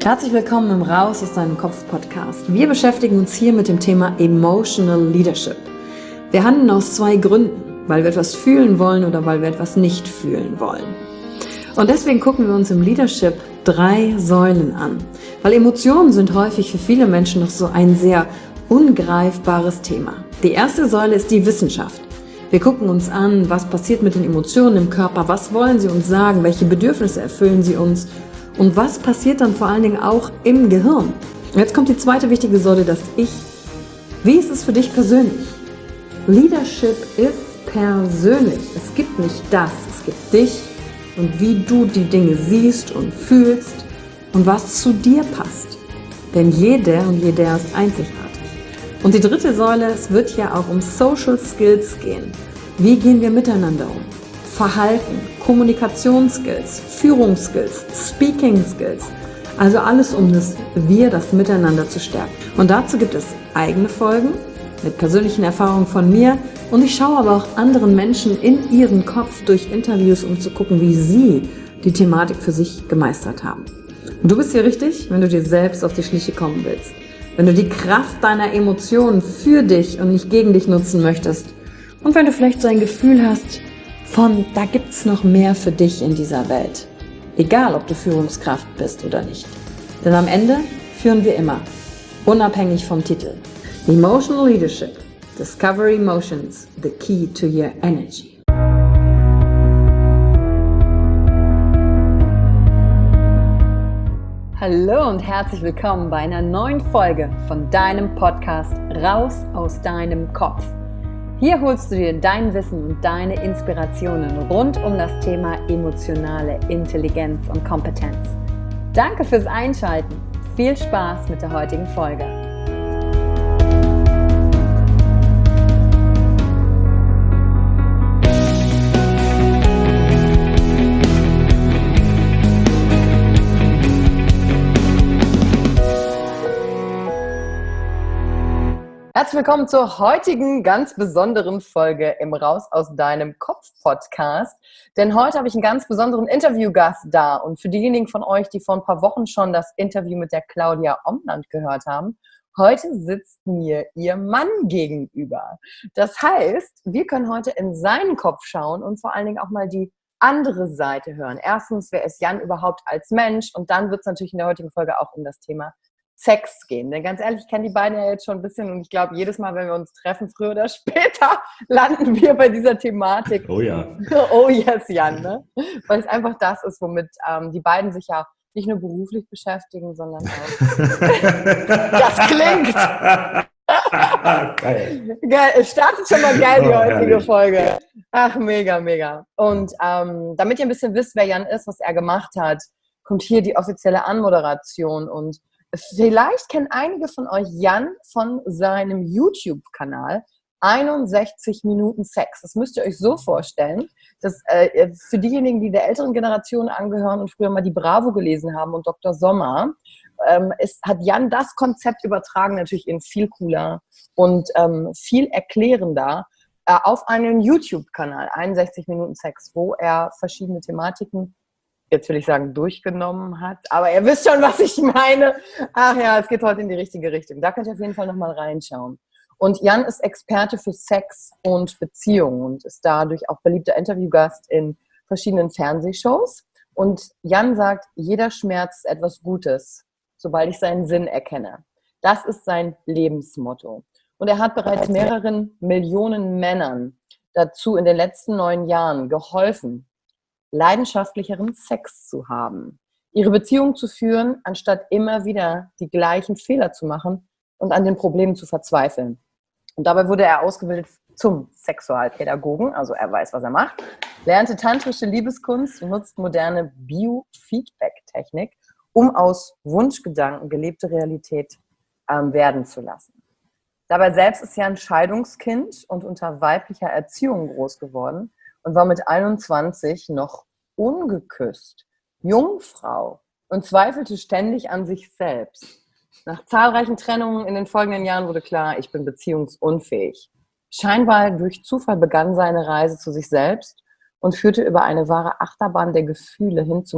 Herzlich willkommen im Raus aus deinem Kopf Podcast. Wir beschäftigen uns hier mit dem Thema Emotional Leadership. Wir handeln aus zwei Gründen, weil wir etwas fühlen wollen oder weil wir etwas nicht fühlen wollen. Und deswegen gucken wir uns im Leadership 3 Säulen an, weil Emotionen sind häufig für viele Menschen noch so ein sehr ungreifbares Thema. Die erste Säule ist die Wissenschaft. Wir gucken uns an, was passiert mit den Emotionen im Körper, was wollen sie uns sagen, welche Bedürfnisse erfüllen sie uns und was passiert dann vor allen Dingen auch im Gehirn. Und jetzt kommt die zweite wichtige Säule, das Ich. Wie ist es für dich persönlich? Leadership ist persönlich. Es gibt nicht das, es gibt dich und wie du die Dinge siehst und fühlst und was zu dir passt. Denn jeder und jeder ist einzigartig. Und die dritte Säule, es wird ja auch um Social Skills gehen. Wie gehen wir miteinander um? Verhalten, Kommunikationsskills, Führungsskills, Speaking Skills. Also alles um das Miteinander zu stärken. Und dazu gibt es eigene Folgen mit persönlichen Erfahrungen von mir. Und ich schaue aber auch anderen Menschen in ihren Kopf durch Interviews, um zu gucken, wie sie die Thematik für sich gemeistert haben. Und du bist hier richtig, wenn du dir selbst auf die Schliche kommen willst. Wenn du die Kraft deiner Emotionen für dich und nicht gegen dich nutzen möchtest. Und wenn du vielleicht so ein Gefühl hast, da gibt's noch mehr für dich in dieser Welt. Egal, ob du Führungskraft bist oder nicht. Denn am Ende führen wir immer, unabhängig vom Titel. Emotional Leadership. Discover Emotions, the key to your energy. Hallo und herzlich willkommen bei einer neuen Folge von deinem Podcast Raus aus deinem Kopf. Hier holst du dir dein Wissen und deine Inspirationen rund um das Thema emotionale Intelligenz und Kompetenz. Danke fürs Einschalten. Viel Spaß mit der heutigen Folge. Herzlich willkommen zur heutigen ganz besonderen Folge im Raus aus deinem Kopf Podcast. Denn heute habe ich einen ganz besonderen Interviewgast da. Und für diejenigen von euch, die vor ein paar Wochen schon das Interview mit der Claudia Omland gehört haben, heute sitzt mir ihr Mann gegenüber. Das heißt, wir können heute in seinen Kopf schauen und vor allen Dingen auch mal die andere Seite hören. Erstens, wer ist Jan überhaupt als Mensch? Und dann wird es natürlich in der heutigen Folge auch um das Thema Sex gehen. Denn ganz ehrlich, ich kenne die beiden ja jetzt schon ein bisschen und ich glaube, jedes Mal, wenn wir uns treffen, früher oder später, landen wir bei dieser Thematik. Oh ja. Oh yes, Jan, ne? Weil es einfach das ist, womit die beiden sich ja nicht nur beruflich beschäftigen, sondern auch... Das klingt! Geil. Geil. Es startet schon mal geil, die heutige Folge. Ach, mega, mega. Und damit ihr ein bisschen wisst, wer Jan ist, was er gemacht hat, kommt hier die offizielle Anmoderation und vielleicht kennen einige von euch Jan von seinem YouTube-Kanal 61 Minuten Sex. Das müsst ihr euch so vorstellen, dass für diejenigen, die der älteren Generation angehören und früher mal die Bravo gelesen haben und Dr. Sommer, hat Jan das Konzept übertragen, natürlich in viel cooler und viel erklärender auf einen YouTube-Kanal, 61 Minuten Sex, wo er verschiedene Thematiken, jetzt will ich sagen, durchgenommen hat. Aber ihr wisst schon, was ich meine. Ach ja, es geht heute in die richtige Richtung. Da könnt ihr auf jeden Fall nochmal reinschauen. Und Jan ist Experte für Sex und Beziehungen und ist dadurch auch beliebter Interviewgast in verschiedenen Fernsehshows. Und Jan sagt, jeder Schmerz ist etwas Gutes, sobald ich seinen Sinn erkenne. Das ist sein Lebensmotto. Und er hat bereits mehreren Millionen Männern dazu in den letzten 9 Jahren geholfen, leidenschaftlicheren Sex zu haben, ihre Beziehung zu führen, anstatt immer wieder die gleichen Fehler zu machen und an den Problemen zu verzweifeln. Und dabei wurde er ausgebildet zum Sexualpädagogen, also er weiß, was er macht, lernte tantrische Liebeskunst und nutzt moderne Biofeedback-Technik, um aus Wunschgedanken gelebte Realität werden zu lassen. Dabei selbst ist er ein Scheidungskind und unter weiblicher Erziehung groß geworden und war mit 21 noch ungeküsst, Jungfrau und zweifelte ständig an sich selbst. Nach zahlreichen Trennungen in den folgenden Jahren wurde klar, ich bin beziehungsunfähig. Scheinbar durch Zufall begann seine Reise zu sich selbst und führte über eine wahre Achterbahn der Gefühle hin zum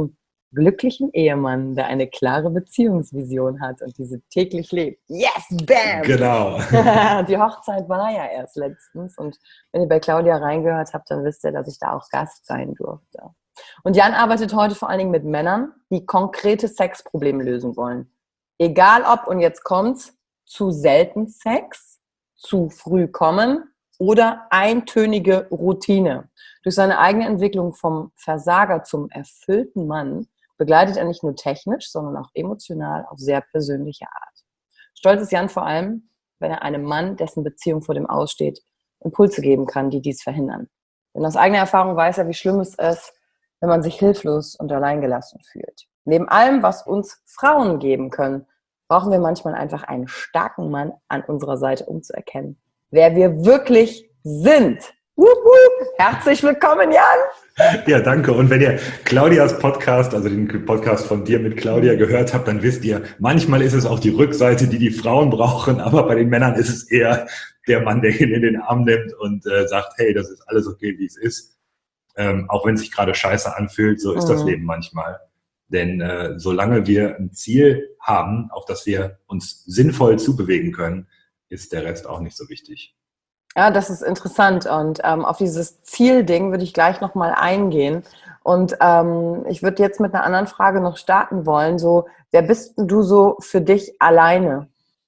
glücklichen Ehemann, der eine klare Beziehungsvision hat und diese täglich lebt. Yes, bam! Genau. Die Hochzeit war ja erst letztens und wenn ihr bei Claudia reingehört habt, dann wisst ihr, dass ich da auch Gast sein durfte. Und Jan arbeitet heute vor allen Dingen mit Männern, die konkrete Sexprobleme lösen wollen. Egal ob, und jetzt kommt's, zu selten Sex, zu früh kommen oder eintönige Routine. Durch seine eigene Entwicklung vom Versager zum erfüllten Mann begleitet er nicht nur technisch, sondern auch emotional auf sehr persönliche Art. Stolz ist Jan vor allem, wenn er einem Mann, dessen Beziehung vor dem Aussteht, Impulse geben kann, die dies verhindern. Denn aus eigener Erfahrung weiß er, wie schlimm es ist, wenn man sich hilflos und alleingelassen fühlt. Neben allem, was uns Frauen geben können, brauchen wir manchmal einfach einen starken Mann an unserer Seite, um zu erkennen, wer wir wirklich sind. Wup, wup. Herzlich willkommen, Jan! Ja, danke. Und wenn ihr Claudias Podcast, also den Podcast von dir mit Claudia gehört habt, dann wisst ihr, manchmal ist es auch die Rückseite, die die Frauen brauchen, aber bei den Männern ist es eher der Mann, der ihn in den Arm nimmt und sagt, hey, das ist alles okay, wie es ist. Auch wenn es sich gerade scheiße anfühlt, so ist das Leben manchmal. Denn solange wir ein Ziel haben, auf das wir uns sinnvoll zubewegen können, ist der Rest auch nicht so wichtig. Ja, das ist interessant und auf dieses Zielding würde ich gleich nochmal eingehen und ich würde jetzt mit einer anderen Frage noch starten wollen, so, wer bist du so für dich alleine?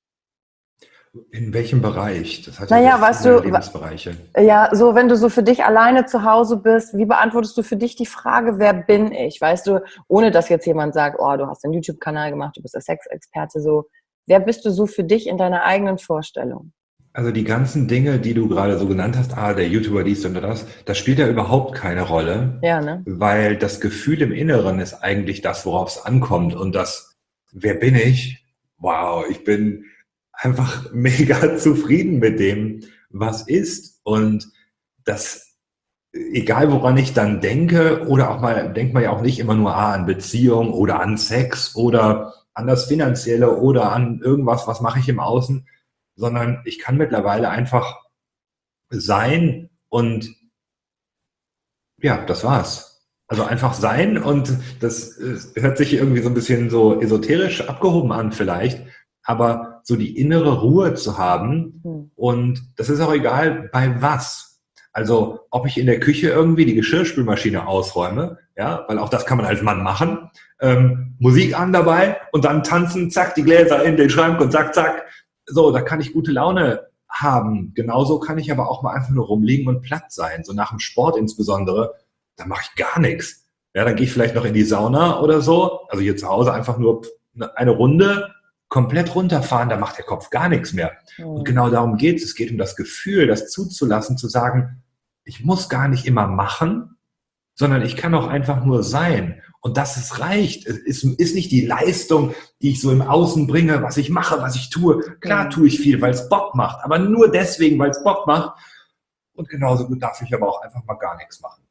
In welchem Bereich? Das hat ja weißt du, Lebensbereiche. Ja, so wenn du so für dich alleine zu Hause bist, wie beantwortest du für dich die Frage, wer bin ich? Weißt du, ohne dass jetzt jemand sagt, oh, du hast einen YouTube-Kanal gemacht, du bist der Sexexperte, so, wer bist du so für dich in deiner eigenen Vorstellung? Also die ganzen Dinge, die du gerade so genannt hast, der YouTuber dies und das spielt ja überhaupt keine Rolle, ja, ne? Weil das Gefühl im Inneren ist eigentlich das, worauf es ankommt und das, wer bin ich? Wow, ich bin einfach mega zufrieden mit dem, was ist und das, egal woran ich dann denke oder auch mal, denkt man ja auch nicht immer nur an Beziehung oder an Sex oder an das Finanzielle oder an irgendwas, was mache ich im Außen, sondern ich kann mittlerweile einfach sein und ja, das war's. Also einfach sein und das hört sich irgendwie so ein bisschen so esoterisch abgehoben an vielleicht, aber so die innere Ruhe zu haben und das ist auch egal bei was. Also ob ich in der Küche irgendwie die Geschirrspülmaschine ausräume, ja, weil auch das kann man als Mann machen, Musik an dabei und dann tanzen, zack, die Gläser in den Schrank und zack, zack. So, da kann ich gute Laune haben. Genauso kann ich aber auch mal einfach nur rumliegen und platt sein. So nach dem Sport insbesondere, da mache ich gar nichts. Ja, dann gehe ich vielleicht noch in die Sauna oder so. Also hier zu Hause einfach nur eine Runde komplett runterfahren, da macht der Kopf gar nichts mehr. Und genau darum geht es. Es geht um das Gefühl, das zuzulassen, zu sagen, ich muss gar nicht immer machen, sondern ich kann auch einfach nur sein. Und dass es reicht. Es ist nicht die Leistung, die ich so im Außen bringe, was ich mache, was ich tue. Klar tue ich viel, weil es Bock macht, aber nur deswegen, weil es Bock macht. Und genauso gut darf ich aber auch einfach mal gar nichts machen.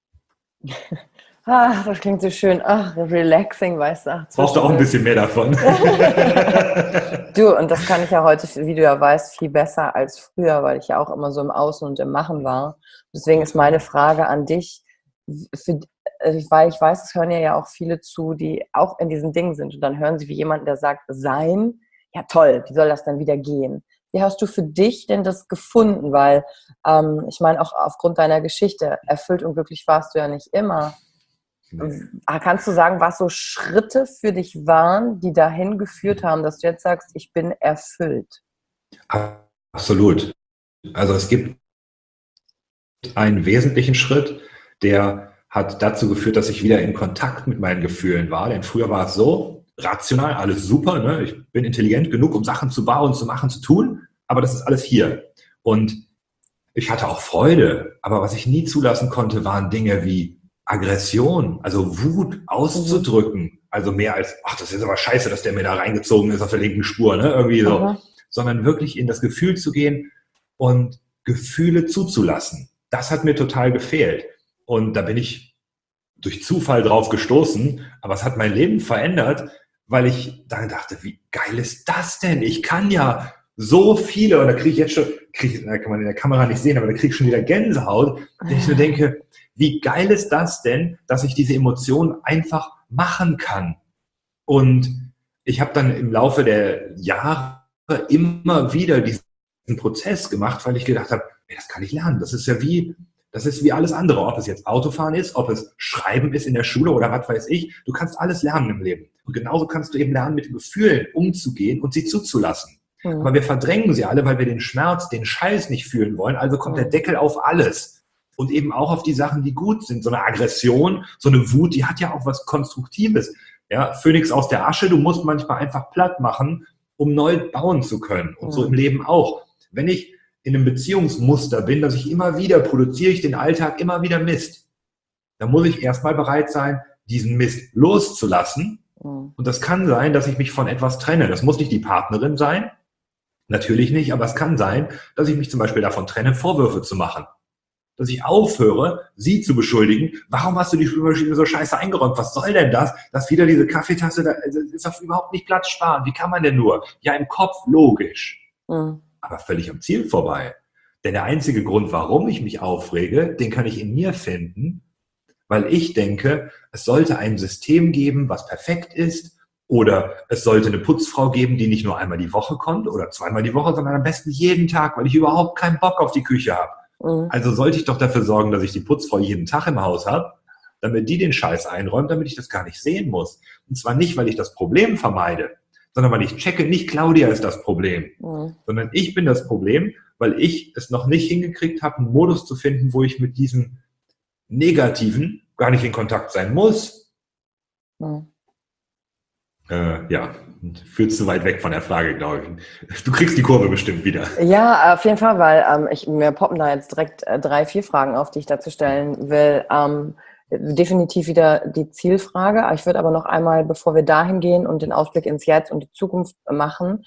Ach, das klingt so schön. Ach, relaxing, weißt du. Brauchst du auch ein bisschen mehr davon. Du, und das kann ich ja heute, wie du ja weißt, viel besser als früher, weil ich ja auch immer so im Außen und im Machen war. Deswegen ist meine Frage an dich, weil ich weiß, es hören ja auch viele zu, die auch in diesen Dingen sind. Und dann hören sie wie jemand, der sagt, sein, ja toll, wie soll das dann wieder gehen? Wie hast du für dich denn das gefunden? Weil, ich meine, auch aufgrund deiner Geschichte, erfüllt und glücklich warst du ja nicht immer. Kannst du sagen, was so Schritte für dich waren, die dahin geführt haben, dass du jetzt sagst, ich bin erfüllt? Absolut. Also es gibt einen wesentlichen Schritt, der hat dazu geführt, dass ich wieder in Kontakt mit meinen Gefühlen war. Denn früher war es so, rational, alles super, ne? Ich bin intelligent genug, um Sachen zu bauen, zu machen, zu tun, aber das ist alles hier. Und ich hatte auch Freude, aber was ich nie zulassen konnte, waren Dinge wie Aggression, also Wut auszudrücken, also mehr als, ach, das ist aber scheiße, dass der mir da reingezogen ist auf der linken Spur, ne, irgendwie so, sondern wirklich in das Gefühl zu gehen und Gefühle zuzulassen. Das hat mir total gefehlt und da bin ich durch Zufall drauf gestoßen, aber es hat mein Leben verändert, weil ich dann dachte, wie geil ist das denn? Ich kann ja so viele, und da kriege ich jetzt schon, kann man in der Kamera nicht sehen, aber da kriege ich schon wieder Gänsehaut, wenn ich nur denke, wie geil ist das denn, dass ich diese Emotionen einfach machen kann? Und ich habe dann im Laufe der Jahre immer wieder diesen Prozess gemacht, weil ich gedacht habe, ey, das kann ich lernen. Das ist wie alles andere. Ob es jetzt Autofahren ist, ob es Schreiben ist in der Schule oder was weiß ich. Du kannst alles lernen im Leben. Und genauso kannst du eben lernen, mit Gefühlen umzugehen und sie zuzulassen. Mhm. Aber wir verdrängen sie alle, weil wir den Schmerz, den Scheiß nicht fühlen wollen. Also kommt der Deckel auf alles. Und eben auch auf die Sachen, die gut sind. So eine Aggression, so eine Wut, die hat ja auch was Konstruktives. Ja, Phönix aus der Asche, du musst manchmal einfach platt machen, um neu bauen zu können. Und so im Leben auch. Wenn ich in einem Beziehungsmuster bin, dass ich immer wieder produziere ich den Alltag immer wieder Mist, dann muss ich erstmal bereit sein, diesen Mist loszulassen. Und das kann sein, dass ich mich von etwas trenne. Das muss nicht die Partnerin sein. Natürlich nicht, aber es kann sein, dass ich mich zum Beispiel davon trenne, Vorwürfe zu machen. Dass ich aufhöre, sie zu beschuldigen. Warum hast du die Spülmaschine so scheiße eingeräumt? Was soll denn das? Dass wieder diese Kaffeetasse, da ist doch überhaupt nicht Platz sparen. Wie kann man denn nur? Ja, im Kopf logisch. Aber völlig am Ziel vorbei. Denn der einzige Grund, warum ich mich aufrege, den kann ich in mir finden, weil ich denke, es sollte ein System geben, was perfekt ist, oder es sollte eine Putzfrau geben, die nicht nur einmal die Woche kommt oder zweimal die Woche, sondern am besten jeden Tag, weil ich überhaupt keinen Bock auf die Küche habe. Also sollte ich doch dafür sorgen, dass ich die Putzfrau jeden Tag im Haus habe, damit die den Scheiß einräumt, damit ich das gar nicht sehen muss. Und zwar nicht, weil ich das Problem vermeide, sondern weil ich checke, nicht Claudia ist das Problem, sondern ich bin das Problem, weil ich es noch nicht hingekriegt habe, einen Modus zu finden, wo ich mit diesem Negativen gar nicht in Kontakt sein muss. Ja, führt zu weit weg von der Frage, glaube ich. Du kriegst die Kurve bestimmt wieder. Ja, auf jeden Fall, weil mir poppen da jetzt direkt 3, 4 Fragen auf, die ich dazu stellen will. Definitiv wieder die Zielfrage. Ich würde aber noch einmal, bevor wir dahin gehen und den Ausblick ins Jetzt und die Zukunft machen,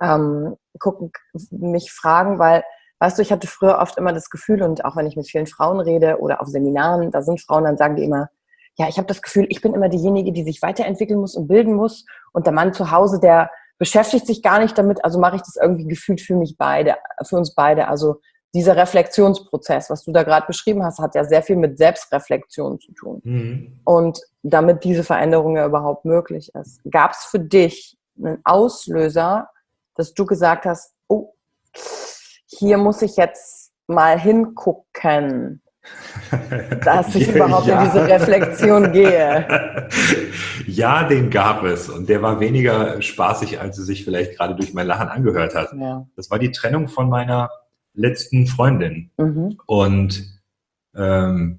mich fragen, weil, weißt du, ich hatte früher oft immer das Gefühl, und auch wenn ich mit vielen Frauen rede oder auf Seminaren, da sind Frauen, dann sagen die immer, ja, ich habe das Gefühl, ich bin immer diejenige, die sich weiterentwickeln muss und bilden muss, und der Mann zu Hause, der beschäftigt sich gar nicht damit, also mache ich das irgendwie gefühlt für uns beide. Also dieser Reflexionsprozess, was du da gerade beschrieben hast, hat ja sehr viel mit Selbstreflexion zu tun. Und damit diese Veränderung ja überhaupt möglich ist. Gab es für dich einen Auslöser, dass du gesagt hast, oh, hier muss ich jetzt mal hingucken, dass ich überhaupt in diese Reflexion gehe? Ja, den gab es. Und der war weniger spaßig, als es sich vielleicht gerade durch mein Lachen angehört hat. Ja. Das war die Trennung von meiner letzten Freundin. Und wir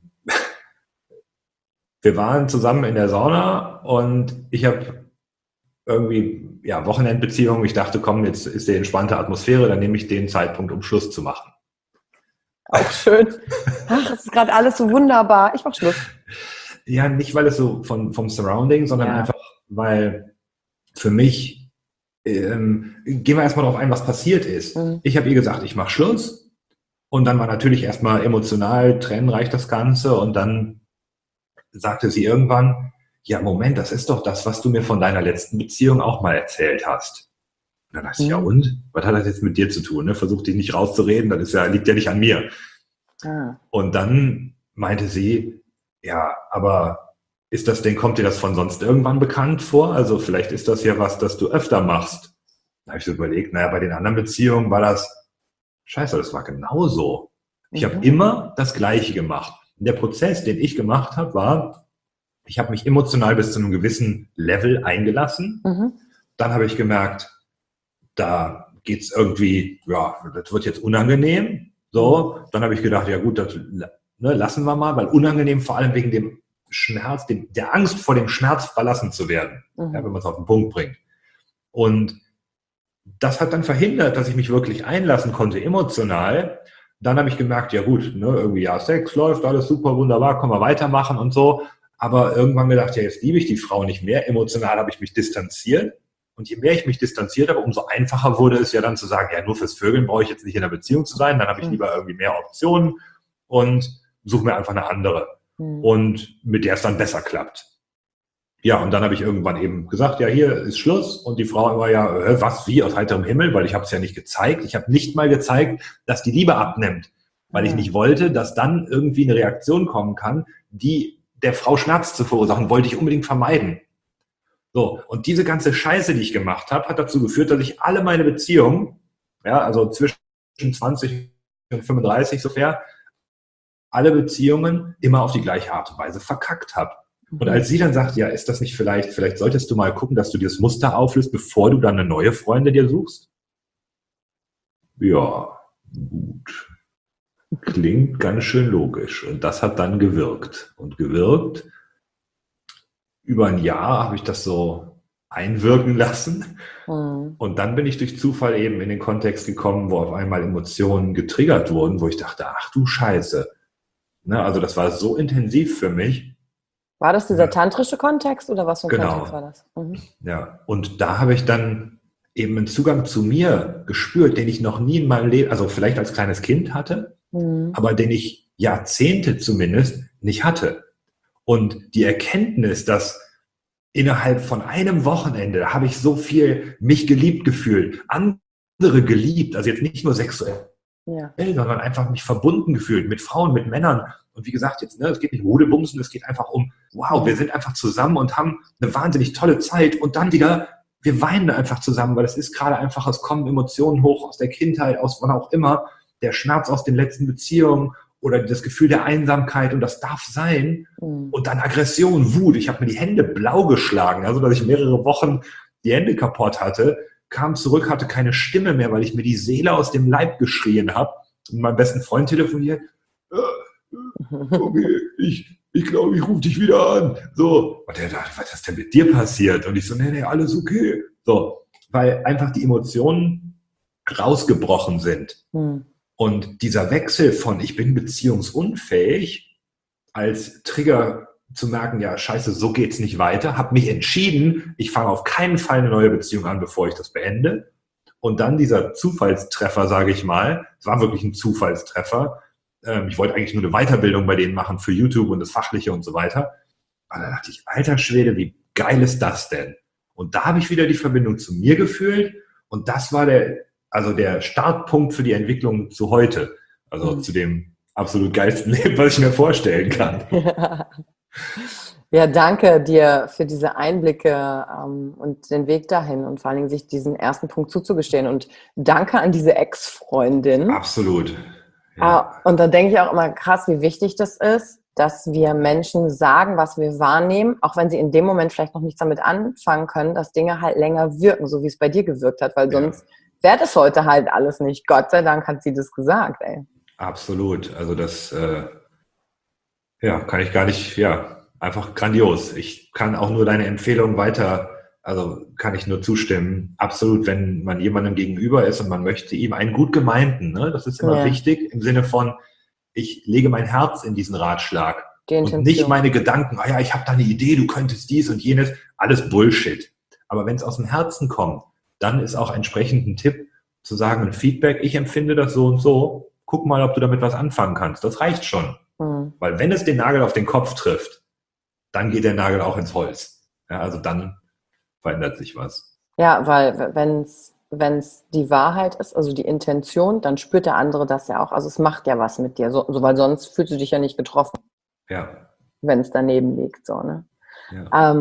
waren zusammen in der Sauna und ich habe irgendwie Wochenendbeziehung. Ich dachte, komm, jetzt ist die entspannte Atmosphäre, dann nehme ich den Zeitpunkt, um Schluss zu machen. Auch schön. Ach, es ist gerade alles so wunderbar. Ich mach Schluss. Ja, nicht, weil es so vom Surrounding, sondern einfach, weil für mich, gehen wir erstmal darauf ein, was passiert ist. Ich habe ihr gesagt, ich mache Schluss. Und dann war natürlich erstmal emotional, tränenreich das Ganze. Und dann sagte sie irgendwann, ja, Moment, das ist doch das, was du mir von deiner letzten Beziehung auch mal erzählt hast. Und dann dachte ich, ja und? Was hat das jetzt mit dir zu tun? Ne? Versuch dich nicht rauszureden, das liegt ja nicht an mir. Und dann meinte sie, ja, aber kommt dir das von sonst irgendwann bekannt vor? Also vielleicht ist das ja was, das du öfter machst. Da habe ich so überlegt, naja, bei den anderen Beziehungen war das, scheiße, das war genauso. Ich habe immer das Gleiche gemacht. Und der Prozess, den ich gemacht habe, war, ich habe mich emotional bis zu einem gewissen Level eingelassen. Dann habe ich gemerkt, da geht's irgendwie, ja, das wird jetzt unangenehm. So, dann habe ich gedacht, ja gut, das lassen wir mal, weil unangenehm vor allem wegen dem Schmerz, der Angst vor dem Schmerz verlassen zu werden, ja, wenn man es auf den Punkt bringt. Und das hat dann verhindert, dass ich mich wirklich einlassen konnte, emotional. Dann habe ich gemerkt, ja gut, irgendwie ja, Sex läuft, alles super, wunderbar, können wir weitermachen und so. Aber irgendwann gedacht, ja, jetzt liebe ich die Frau nicht mehr. Emotional habe ich mich distanziert. Und je mehr ich mich distanziert habe, umso einfacher wurde es ja dann zu sagen, ja, nur fürs Vögeln brauche ich jetzt nicht in einer Beziehung zu sein. Dann habe ich lieber irgendwie mehr Optionen und suche mir einfach eine andere. Und mit der es dann besser klappt. Ja, und dann habe ich irgendwann eben gesagt, ja, hier ist Schluss. Und die Frau war ja, was, wie, aus heiterem Himmel? Weil ich habe es ja nicht gezeigt. Ich habe nicht mal gezeigt, dass die Liebe abnimmt. weil ich nicht wollte, dass dann irgendwie eine Reaktion kommen kann, die der Frau Schmerz zu verursachen, wollte ich unbedingt vermeiden. So, und diese ganze Scheiße, die ich gemacht habe, hat dazu geführt, dass ich alle meine Beziehungen, ja, also zwischen 20 und 35 sofern, alle Beziehungen immer auf die gleiche Art und Weise verkackt habe. Und als sie dann sagt, ja, ist das nicht vielleicht solltest du mal gucken, dass du dir das Muster auflöst, bevor du dann eine neue Freundin dir suchst? Ja, gut. Klingt ganz schön logisch. Und das hat dann gewirkt. Und gewirkt, über ein Jahr habe ich das so einwirken lassen. Und dann bin ich durch Zufall eben in den Kontext gekommen, wo auf einmal Emotionen getriggert wurden, wo ich dachte, ach du Scheiße. Ne, also das war so intensiv für mich. War das dieser tantrische Kontext oder was für ein Kontext war das? Ja, und da habe ich dann eben einen Zugang zu mir gespürt, den ich noch nie in meinem Leben, also vielleicht als kleines Kind hatte, aber den ich Jahrzehnte zumindest nicht hatte. Und die Erkenntnis, dass innerhalb von einem Wochenende habe ich so viel mich geliebt gefühlt, andere geliebt, also jetzt nicht nur sexuell, sondern einfach mich verbunden gefühlt mit Frauen, mit Männern. Und wie gesagt, jetzt, es geht nicht Rudelbumsen, es geht einfach um, wow, wir sind einfach zusammen und haben eine wahnsinnig tolle Zeit und dann wieder, wir weinen einfach zusammen, weil es ist gerade einfach, es kommen Emotionen hoch aus der Kindheit, aus wann auch immer, der Schmerz aus den letzten Beziehungen oder das Gefühl der Einsamkeit und das darf sein und dann Aggression, Wut. Ich habe mir die Hände blau geschlagen, also dass ich mehrere Wochen die Hände kaputt hatte, kam zurück, hatte keine Stimme mehr, weil ich mir die Seele aus dem Leib geschrien habe und meinem besten Freund telefoniert. Okay, ich glaube, ich rufe dich wieder an. So, und der dachte, was ist denn mit dir passiert? Und ich so, nee, alles okay. So, weil einfach die Emotionen rausgebrochen sind. Und dieser Wechsel von ich bin beziehungsunfähig als Trigger zu merken, ja, scheiße, so geht's nicht weiter, habe mich entschieden, ich fange auf keinen Fall eine neue Beziehung an, bevor ich das beende. Und dann dieser Zufallstreffer, sage ich mal, es war wirklich ein Zufallstreffer. Ich wollte eigentlich nur eine Weiterbildung bei denen machen für YouTube und das Fachliche und so weiter. Aber da dachte ich, alter Schwede, wie geil ist das denn? Und da habe ich wieder die Verbindung zu mir gefühlt und das war der Startpunkt für die Entwicklung zu heute. Also zu dem absolut geilsten Leben, was ich mir vorstellen kann. Ja, danke dir für diese Einblicke und den Weg dahin und vor allen Dingen sich diesen ersten Punkt zuzugestehen. Und danke an diese Ex-Freundin. Absolut. Ja. Und da denke ich auch immer krass, wie wichtig das ist, dass wir Menschen sagen, was wir wahrnehmen, auch wenn sie in dem Moment vielleicht noch nichts damit anfangen können, dass Dinge halt länger wirken, so wie es bei dir gewirkt hat, weil sonst wäre das heute halt alles nicht. Gott sei Dank hat sie das gesagt, ey. Absolut. Also das kann ich gar nicht, einfach grandios. Ich kann auch nur deine Empfehlung kann ich nur zustimmen. Absolut, wenn man jemandem gegenüber ist und man möchte ihm einen gut gemeinten, ne? Das ist immer wichtig im Sinne von, ich lege mein Herz in diesen Ratschlag und nicht meine Gedanken, ich habe da eine Idee, du könntest dies und jenes, alles Bullshit. Aber wenn es aus dem Herzen kommt, dann ist auch entsprechend ein Tipp zu sagen, ein Feedback, ich empfinde das so und so, guck mal, ob du damit was anfangen kannst. Das reicht schon. Weil wenn es den Nagel auf den Kopf trifft, dann geht der Nagel auch ins Holz. Ja, also dann verändert sich was. Ja, weil wenn es die Wahrheit ist, also die Intention, dann spürt der andere das ja auch. Also es macht ja was mit dir, weil sonst fühlst du dich ja nicht getroffen. Ja. Wenn es daneben liegt, so, ne? Ja.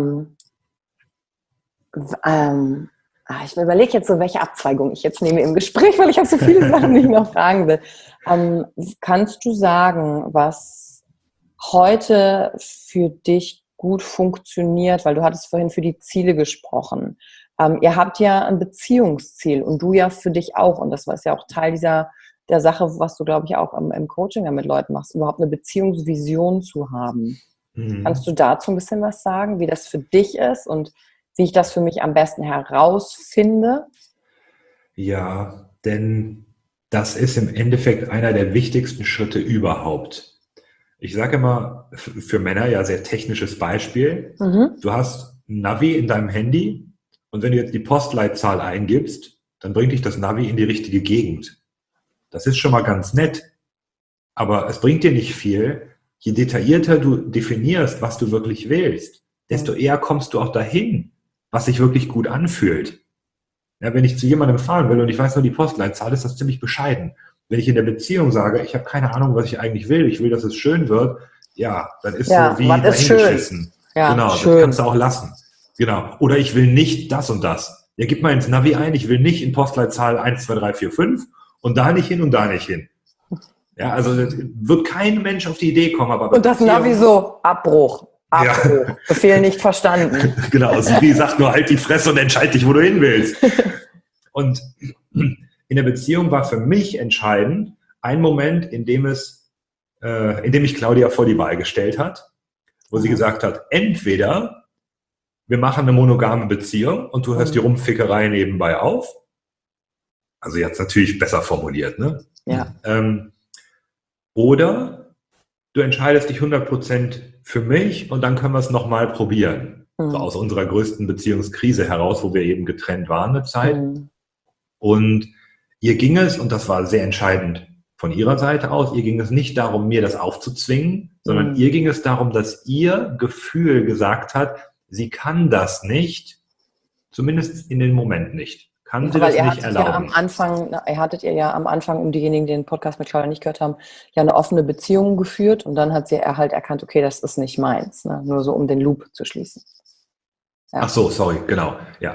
Ich überlege jetzt so, welche Abzweigung ich jetzt nehme im Gespräch, weil ich habe so viele Sachen, die ich noch fragen will. Kannst du sagen, was heute für dich gut funktioniert, weil du hattest vorhin für die Ziele gesprochen. Ihr habt ja ein Beziehungsziel und du ja für dich auch. Und das war ja auch Teil der Sache, was du, glaube ich, auch im Coaching mit Leuten machst, überhaupt eine Beziehungsvision zu haben. Kannst du dazu ein bisschen was sagen, wie das für dich ist und wie ich das für mich am besten herausfinde? Ja, denn das ist im Endeffekt einer der wichtigsten Schritte überhaupt. Ich sage immer, für Männer ja sehr technisches Beispiel. Du hast ein Navi in deinem Handy und wenn du jetzt die Postleitzahl eingibst, dann bringt dich das Navi in die richtige Gegend. Das ist schon mal ganz nett, aber es bringt dir nicht viel. Je detaillierter du definierst, was du wirklich willst, desto eher kommst du auch dahin, was sich wirklich gut anfühlt. Ja, wenn ich zu jemandem fahren will und ich weiß nur die Postleitzahl, ist das ziemlich bescheiden. Wenn ich in der Beziehung sage, ich habe keine Ahnung, was ich eigentlich will, ich will, dass es schön wird, ja, dann ist so wie dahingeschissen. Ja, genau, schön. Das kannst du auch lassen. Genau. Oder ich will nicht das und das. Ja, gib mal ins Navi ein, ich will nicht in Postleitzahl 1, 2, 3, 4, 5 und da nicht hin und da nicht hin. Ja, also wird kein Mensch auf die Idee kommen. Aber und das Navi so, Abbruch. Ja. Befehl nicht verstanden. Genau, Siri sagt nur, halt die Fresse und entscheid dich, wo du hin willst. Und in der Beziehung war für mich entscheidend ein Moment, in dem mich Claudia vor die Wahl gestellt hat, wo sie gesagt hat, entweder wir machen eine monogame Beziehung und du hörst die Rumfickerei nebenbei auf. Also jetzt natürlich besser formuliert, ne? Ja. Oder du entscheidest dich 100% für mich und dann können wir es nochmal probieren. So aus unserer größten Beziehungskrise heraus, wo wir eben getrennt waren eine Zeit. Und ihr ging es, und das war sehr entscheidend von ihrer Seite aus, ihr ging es nicht darum, mir das aufzuzwingen, sondern ihr ging es darum, dass ihr Gefühl gesagt hat, sie kann das nicht, zumindest in dem Moment nicht. Kann sie das nicht erlauben. Ihr hattet ja am Anfang, um diejenigen, die den Podcast mit Claudia nicht gehört haben, ja eine offene Beziehung geführt und dann hat sie halt erkannt, okay, das ist nicht meins, ne? Nur so, um den Loop zu schließen. Ja. Ach so, sorry, genau, ja.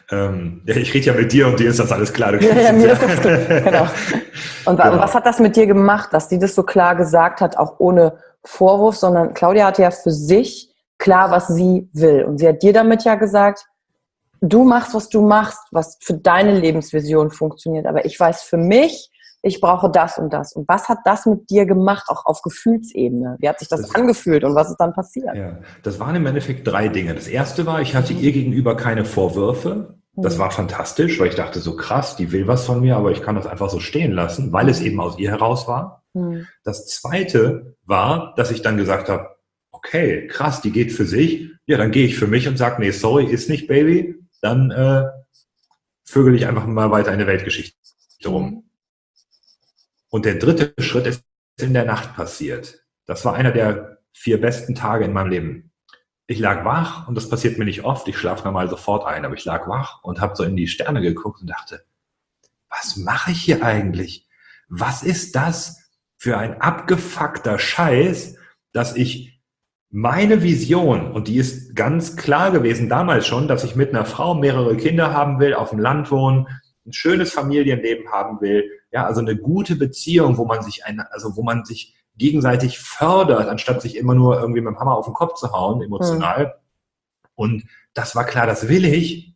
Ich rede ja mit dir und dir ist das alles klar. Ja, mir ist das klar, genau. Und was hat das mit dir gemacht, dass die das so klar gesagt hat, auch ohne Vorwurf, sondern Claudia hatte ja für sich klar, was sie will und sie hat dir damit ja gesagt, du machst, was du machst, was für deine Lebensvision funktioniert. Aber ich weiß für mich, ich brauche das und das. Und was hat das mit dir gemacht, auch auf Gefühlsebene? Wie hat sich das angefühlt und was ist dann passiert? Ja, das waren im Endeffekt 3 Dinge. Das erste war, ich hatte ihr gegenüber keine Vorwürfe. Das war fantastisch, weil ich dachte, so krass, die will was von mir, aber ich kann das einfach so stehen lassen, weil es eben aus ihr heraus war. Das zweite war, dass ich dann gesagt habe, okay, krass, die geht für sich. Ja, dann gehe ich für mich und sage, nee, sorry, ist nicht, Baby. Dann vögel ich einfach mal weiter in der Weltgeschichte rum. Und der dritte Schritt ist in der Nacht passiert. Das war einer der 4 besten Tage in meinem Leben. Ich lag wach und das passiert mir nicht oft. Ich schlafe normal sofort ein, aber ich lag wach und habe so in die Sterne geguckt und dachte, was mache ich hier eigentlich? Was ist das für ein abgefuckter Scheiß, dass ich meine Vision, und die ist ganz klar gewesen damals schon, dass ich mit einer Frau mehrere Kinder haben will, auf dem Land wohnen, ein schönes Familienleben haben will, ja, also eine gute Beziehung, wo man sich gegenseitig fördert, anstatt sich immer nur irgendwie mit dem Hammer auf den Kopf zu hauen, emotional. Und das war klar, das will ich.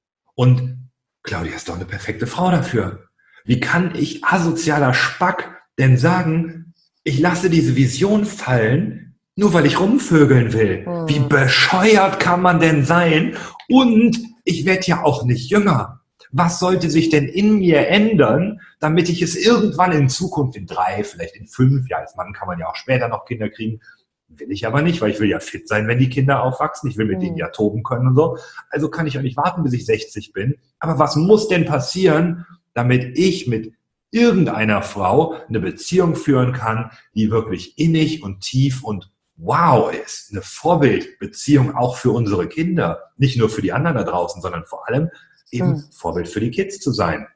Und Claudia ist doch eine perfekte Frau dafür. Wie kann ich, asozialer Spack, denn sagen, ich lasse diese Vision fallen, nur weil ich rumvögeln will? Wie bescheuert kann man denn sein? Und ich werde ja auch nicht jünger. Was sollte sich denn in mir ändern, damit ich es irgendwann in Zukunft in 3, vielleicht in 5, ja, als Mann kann man ja auch später noch Kinder kriegen, will ich aber nicht, weil ich will ja fit sein, wenn die Kinder aufwachsen. Ich will mit denen ja toben können und so. Also kann ich auch nicht warten, bis ich 60 bin. Aber was muss denn passieren, damit ich mit irgendeiner Frau eine Beziehung führen kann, die wirklich innig und tief und wow ist? Eine Vorbildbeziehung auch für unsere Kinder. Nicht nur für die anderen da draußen, sondern vor allem eben Vorbild für die Kids zu sein.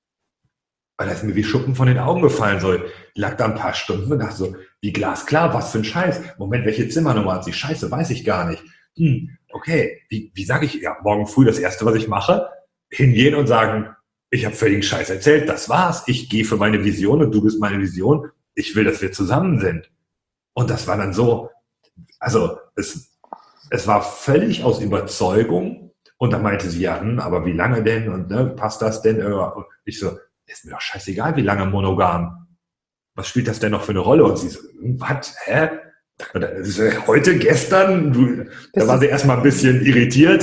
Weil das ist mir wie Schuppen von den Augen gefallen. So, ich lag da ein paar Stunden und dachte so, wie glasklar, was für ein Scheiß. Moment, welche Zimmernummer hat sie? Scheiße, weiß ich gar nicht. Okay, wie sage ich, ja, morgen früh das Erste, was ich mache, hingehen und sagen, ich habe völligen Scheiß erzählt, das war's. Ich gehe für meine Vision und du bist meine Vision. Ich will, dass wir zusammen sind. Und das war dann so, also es war völlig aus Überzeugung. Und dann meinte sie, ja, aber wie lange denn? Und ne, passt das denn? Und ich so, ist mir doch scheißegal, wie lange monogam. Was spielt das denn noch für eine Rolle? Und sie so, was? Hä? Heute, gestern? Da war sie erstmal ein bisschen irritiert,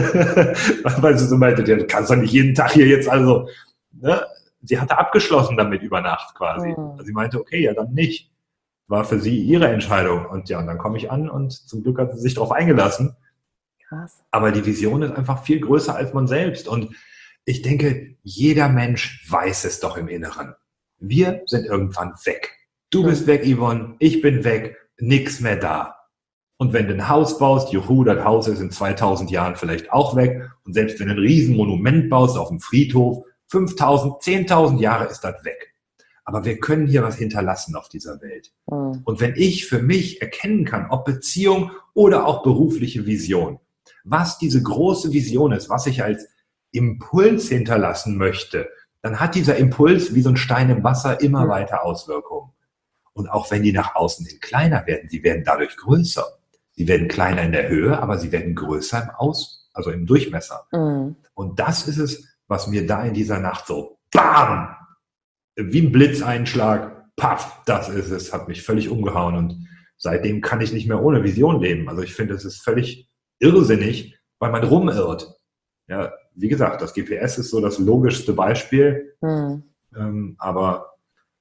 weil sie so meinte, du kannst doch nicht jeden Tag hier jetzt, also, ne? Sie hatte abgeschlossen damit über Nacht quasi. Also sie meinte, okay, ja, dann nicht. War für sie ihre Entscheidung. Und ja, und dann komme ich an und zum Glück hat sie sich darauf eingelassen. Krass. Aber die Vision ist einfach viel größer als man selbst. Und ich denke, jeder Mensch weiß es doch im Inneren. Wir sind irgendwann weg. Du bist weg, Yvonne, ich bin weg, nix mehr da. Und wenn du ein Haus baust, juhu, das Haus ist in 2000 Jahren vielleicht auch weg. Und selbst wenn du ein Riesenmonument baust auf dem Friedhof, 5000, 10.000 Jahre ist das weg. aber wir können hier was hinterlassen auf dieser Welt. Und wenn ich für mich erkennen kann, ob Beziehung oder auch berufliche Vision, was diese große Vision ist, was ich als Impuls hinterlassen möchte, dann hat dieser Impuls wie so ein Stein im Wasser immer weiter Auswirkungen. Und auch wenn die nach außen hin kleiner werden, sie werden dadurch größer. Sie werden kleiner in der Höhe, aber sie werden größer also im Durchmesser. Und das ist es, was mir da in dieser Nacht so, bam, wie ein Blitzeinschlag, paff, das ist es, hat mich völlig umgehauen. Und seitdem kann ich nicht mehr ohne Vision leben. Also ich finde, es ist völlig irrsinnig, weil man rumirrt. Ja, wie gesagt, das GPS ist so das logischste Beispiel. Aber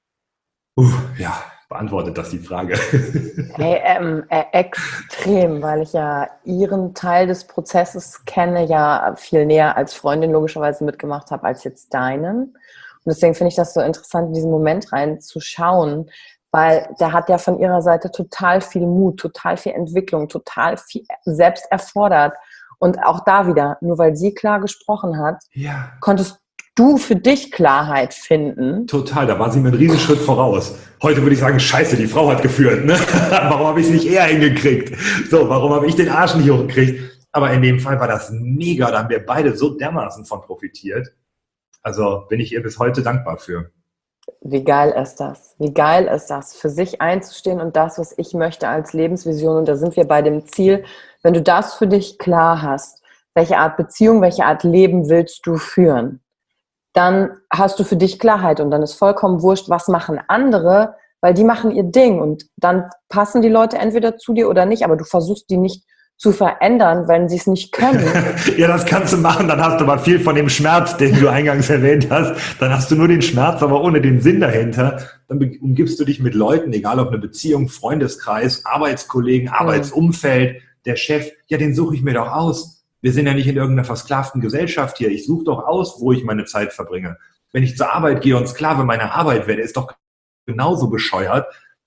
ja, beantwortet das die Frage? Hey, extrem, weil ich ja Ihren Teil des Prozesses kenne, ja viel näher als Freundin logischerweise mitgemacht habe, als jetzt deinen. Und deswegen finde ich das so interessant, in diesen Moment reinzuschauen, weil der hat ja von Ihrer Seite total viel Mut, total viel Entwicklung, total viel selbst erfordert. Und auch da wieder, nur weil sie klar gesprochen hat, konntest du für dich Klarheit finden. Total, da war sie mir einen Riesenschritt voraus. Heute würde ich sagen, scheiße, die Frau hat geführt. Ne? Warum habe ich es nicht eher hingekriegt? So, warum habe ich den Arsch nicht hochgekriegt? Aber in dem Fall war das mega, da haben wir beide so dermaßen von profitiert. Also bin ich ihr bis heute dankbar für. Wie geil ist das? Wie geil ist das, für sich einzustehen und das, was ich möchte als Lebensvision. Und da sind wir bei dem Ziel, wenn du das für dich klar hast, welche Art Beziehung, welche Art Leben willst du führen, dann hast du für dich Klarheit und dann ist vollkommen wurscht, was machen andere, weil die machen ihr Ding und dann passen die Leute entweder zu dir oder nicht, aber du versuchst die nicht zu verändern, wenn sie es nicht können. Ja, das kannst du machen, dann hast du aber viel von dem Schmerz, den du eingangs erwähnt hast. Dann hast du nur den Schmerz, aber ohne den Sinn dahinter. Dann umgibst du dich mit Leuten, egal ob eine Beziehung, Freundeskreis, Arbeitskollegen, Arbeitsumfeld, der Chef, ja, den suche ich mir doch aus. Wir sind ja nicht in irgendeiner versklavten Gesellschaft hier. Ich suche doch aus, wo ich meine Zeit verbringe. Wenn ich zur Arbeit gehe und Sklave meiner Arbeit werde, ist doch genauso bescheuert.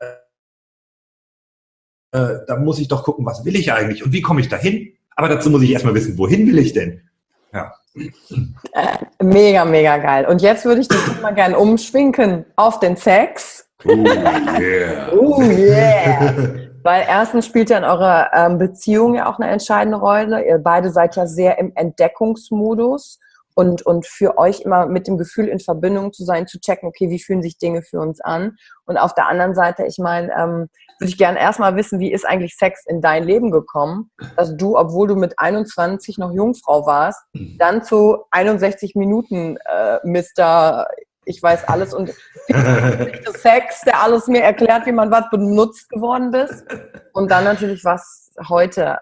Da muss ich doch gucken, was will ich eigentlich und wie komme ich dahin? Aber dazu muss ich erstmal wissen, wohin will ich denn? Ja. Mega, mega geil. Und jetzt würde ich das mal gerne umschwenken auf den Sex. Oh yeah. Oh yeah. Weil erstens spielt ja in eurer Beziehung ja auch eine entscheidende Rolle. Ihr beide seid ja sehr im Entdeckungsmodus und für euch immer mit dem Gefühl in Verbindung zu sein, zu checken, okay, wie fühlen sich Dinge für uns an? Und auf der anderen Seite, ich meine, würde ich gerne erstmal wissen, wie ist eigentlich Sex in dein Leben gekommen, dass du, obwohl du mit 21 noch Jungfrau warst, dann zu 61 Minuten Mr. Ich weiß alles und Sex, der alles mir erklärt, wie man was benutzt geworden bist. Und dann natürlich was heute,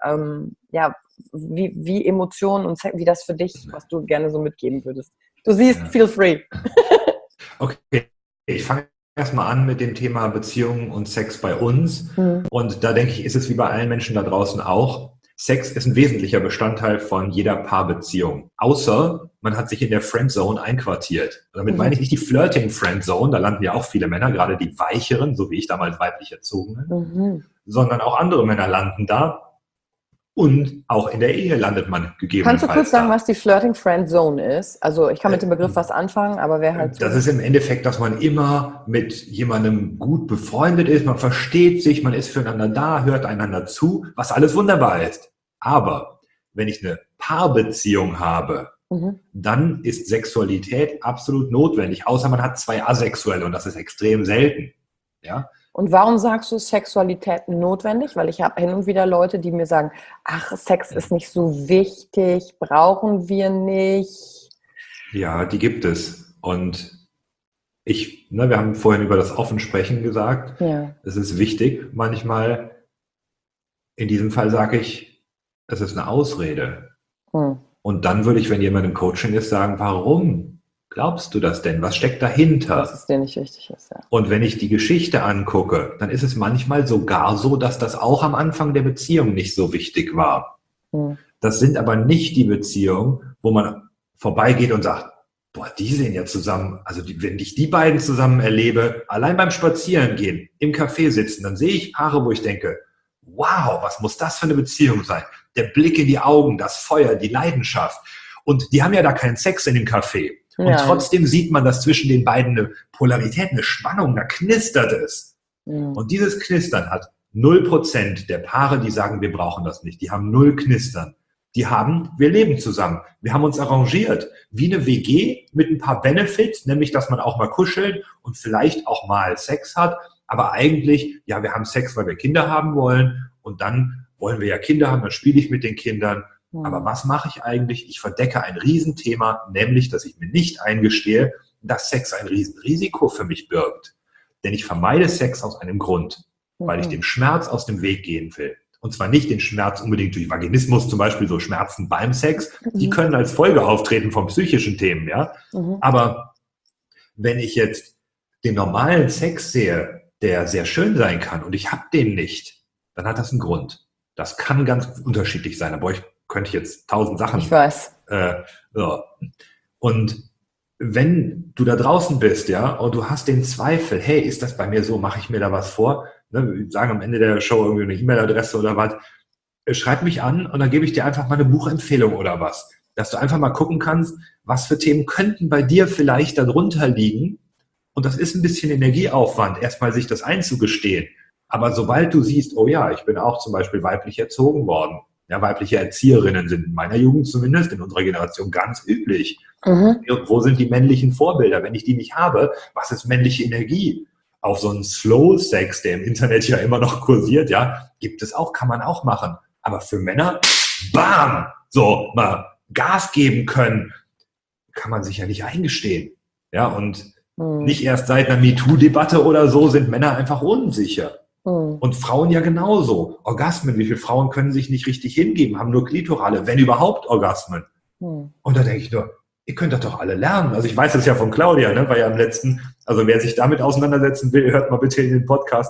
wie Emotionen und Sex, wie das für dich, was du gerne so mitgeben würdest. Du siehst, feel free. Okay, ich fange erstmal an mit dem Thema Beziehungen und Sex bei uns. Und da denke ich, ist es wie bei allen Menschen da draußen auch. Sex ist ein wesentlicher Bestandteil von jeder Paarbeziehung. Außer man hat sich in der Friendzone einquartiert. Damit meine ich nicht die Flirting-Friendzone, da landen ja auch viele Männer, gerade die weicheren, so wie ich damals weiblich erzogen bin, sondern auch andere Männer landen da. Und auch in der Ehe landet man gegebenenfalls. Kannst du kurz sagen, was die Flirting-Friend-Zone ist? Also ich kann mit dem Begriff was anfangen, aber wer halt so... Das ist im Endeffekt, dass man immer mit jemandem gut befreundet ist, man versteht sich, man ist füreinander da, hört einander zu, was alles wunderbar ist. Aber wenn ich eine Paarbeziehung habe, dann ist Sexualität absolut notwendig, außer man hat zwei Asexuelle und das ist extrem selten. Ja? Und warum sagst du Sexualität notwendig? Weil ich habe hin und wieder Leute, die mir sagen, ach, Sex ist nicht so wichtig, brauchen wir nicht. Ja, die gibt es. Und wir haben vorhin über das Offensprechen gesagt. Ja. Es ist wichtig. Manchmal, in diesem Fall sage ich, es ist eine Ausrede. Und dann würde ich, wenn jemand im Coaching ist, sagen, warum glaubst du das denn? Was steckt dahinter? Dass es dir nicht wichtig ist, ja. Und wenn ich die Geschichte angucke, dann ist es manchmal sogar so, dass das auch am Anfang der Beziehung nicht so wichtig war. Das sind aber nicht die Beziehungen, wo man vorbeigeht und sagt, boah, die sehen ja zusammen, also wenn ich die beiden zusammen erlebe, allein beim Spazierengehen, im Café sitzen, dann sehe ich Paare, wo ich denke, wow, was muss das für eine Beziehung sein? Der Blick in die Augen, das Feuer, die Leidenschaft. Und die haben ja da keinen Sex in dem Café. Und Ja. trotzdem sieht man, dass zwischen den beiden eine Polarität, eine Spannung, da knistert es. Mhm. Und dieses Knistern hat 0% der Paare, die sagen, wir brauchen das nicht. Die haben 0 Knistern. Die haben, wir leben zusammen. Wir haben uns arrangiert. Wie eine WG mit ein paar Benefits, nämlich, dass man auch mal kuschelt und vielleicht auch mal Sex hat. Aber eigentlich, ja, wir haben Sex, weil wir Kinder haben wollen. Und dann wollen wir ja Kinder haben, dann spiele ich mit den Kindern. Aber was mache ich eigentlich? Ich verdecke ein Riesenthema, nämlich, dass ich mir nicht eingestehe, dass Sex ein Riesenrisiko für mich birgt. Denn ich vermeide Sex aus einem Grund, weil ich dem Schmerz aus dem Weg gehen will. Und zwar nicht den Schmerz unbedingt durch Vaginismus, zum Beispiel so Schmerzen beim Sex. Die können als Folge auftreten von psychischen Themen, ja. Aber wenn ich jetzt den normalen Sex sehe, der sehr schön sein kann und ich habe den nicht, dann hat das einen Grund. Das kann ganz unterschiedlich sein, aber ich könnte jetzt 1000 Sachen. Ich weiß. So. Und wenn du da draußen bist, ja, und du hast den Zweifel, hey, ist das bei mir so, mache ich mir da was vor? Ne, wir sagen am Ende der Show irgendwie eine E-Mail-Adresse oder was. Schreib mich an und dann gebe ich dir einfach mal eine Buchempfehlung oder was. Dass du einfach mal gucken kannst, was für Themen könnten bei dir vielleicht darunter liegen. Und das ist ein bisschen Energieaufwand, erstmal sich das einzugestehen. Aber sobald du siehst, oh ja, ich bin auch zum Beispiel weiblich erzogen worden. Ja, weibliche Erzieherinnen sind in meiner Jugend zumindest, in unserer Generation ganz üblich. Wo sind die männlichen Vorbilder? Wenn ich die nicht habe, was ist männliche Energie? Auf so einen Slow-Sex, der im Internet ja immer noch kursiert, ja, gibt es auch, kann man auch machen. Aber für Männer, bam, so mal Gas geben können, kann man sich ja nicht eingestehen. Ja, und nicht erst seit einer MeToo-Debatte oder so sind Männer einfach unsicher. Und Frauen ja genauso. Orgasmen, wie viele Frauen können sich nicht richtig hingeben, haben nur Klitorale, wenn überhaupt Orgasmen. Und da denke ich nur, ihr könnt das doch alle lernen. Also ich weiß es ja von Claudia, ne, weil ja am letzten, also wer sich damit auseinandersetzen will, hört mal bitte in den Podcast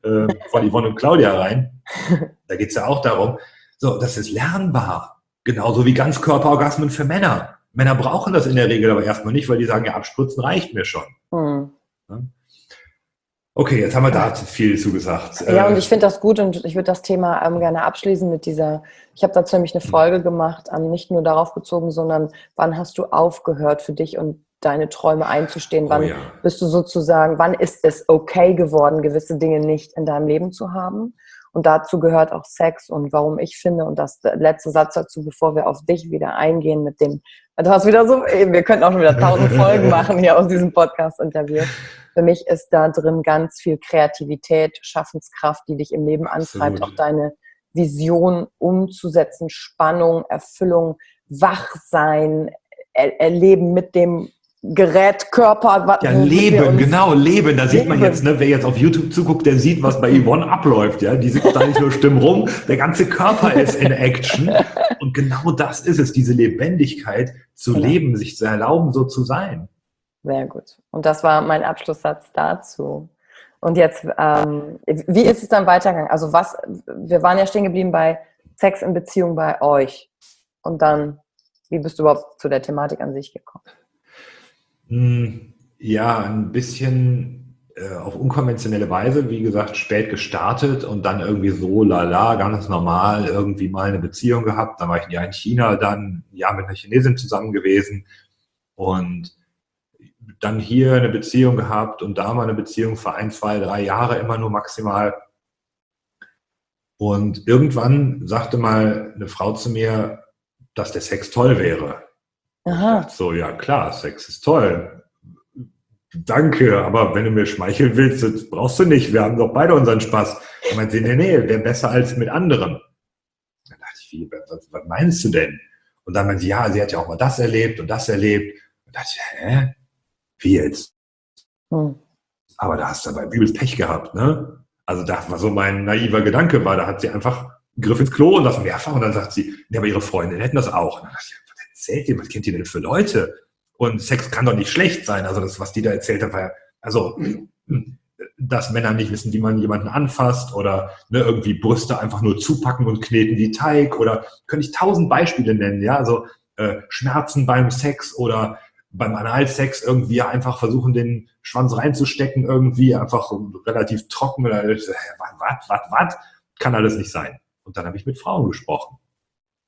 von Yvonne und Claudia rein. Da geht es ja auch darum, so, das ist lernbar. Genauso wie Ganzkörperorgasmen für Männer. Männer brauchen das in der Regel aber erstmal nicht, weil die sagen, ja, abspritzen reicht mir schon. Ja? Okay, jetzt haben wir da viel zugesagt. Ja, und ich finde das gut und ich würde das Thema gerne abschließen mit dieser, ich habe dazu nämlich eine Folge gemacht, nicht nur darauf bezogen, sondern wann hast du aufgehört für dich und deine Träume einzustehen? Wann bist du sozusagen, wann ist es okay geworden, gewisse Dinge nicht in deinem Leben zu haben? Und dazu gehört auch Sex und warum ich finde, und das der letzte Satz dazu, bevor wir auf dich wieder eingehen mit dem, du hast wieder so, wir könnten auch schon wieder 1000 Folgen machen hier aus diesem Podcast-Interview. Für mich ist da drin ganz viel Kreativität, Schaffenskraft, die dich im Leben antreibt, auch deine Vision umzusetzen, Spannung, Erfüllung, Wachsein, Erleben mit dem Gerät, Körper. Ja, Leben, genau, Leben. Da sieht man jetzt, ne, wer jetzt auf YouTube zuguckt, der sieht, was bei Yvonne abläuft. Ja, die sitzt da nicht nur stumm rum, der ganze Körper ist in Action. Und genau das ist es, diese Lebendigkeit zu leben, sich zu erlauben, so zu sein. Sehr gut. Und das war mein Abschlusssatz dazu. Und jetzt, wie ist es dann weitergegangen? Also wir waren ja stehen geblieben bei Sex in Beziehung bei euch. Und dann, wie bist du überhaupt zu der Thematik an sich gekommen? Ja, ein bisschen auf unkonventionelle Weise, wie gesagt, spät gestartet und dann irgendwie so lala, ganz normal, irgendwie mal eine Beziehung gehabt. Dann war ich ein Jahr in China, dann ein Jahr mit einer Chinesin zusammen gewesen und dann hier eine Beziehung gehabt und da mal eine Beziehung für 1, 2, 3 Jahre, immer nur maximal. Und irgendwann sagte mal eine Frau zu mir, dass der Sex toll wäre. Aha. Ich dachte so, ja klar, Sex ist toll. Danke, aber wenn du mir schmeicheln willst, das brauchst du nicht. Wir haben doch beide unseren Spaß. Und meinte sie, nee, wäre besser als mit anderen. Dann dachte ich, was meinst du denn? Und dann meinte sie, ja, sie hat ja auch mal das erlebt und das erlebt. Und dachte ich, hä? Wie jetzt? Aber da hast du aber übelst Pech gehabt, ne? Also das war so mein naiver Gedanke, da hat sie einfach einen Griff ins Klo und das mehrfach und dann sagt sie, nee, aber ihre Freundin hätten das auch. Und dann dachte ich, was erzählt ihr, was kennt ihr denn für Leute? Und Sex kann doch nicht schlecht sein. Also das, was die da erzählt hat, war ja, also, dass Männer nicht wissen, wie man jemanden anfasst oder ne, irgendwie Brüste einfach nur zupacken und kneten wie Teig oder könnte ich 1000 Beispiele nennen, ja, also Schmerzen beim Sex oder beim Analsex irgendwie einfach versuchen, den Schwanz reinzustecken, irgendwie einfach relativ trocken oder was? Kann alles nicht sein. Und dann habe ich mit Frauen gesprochen.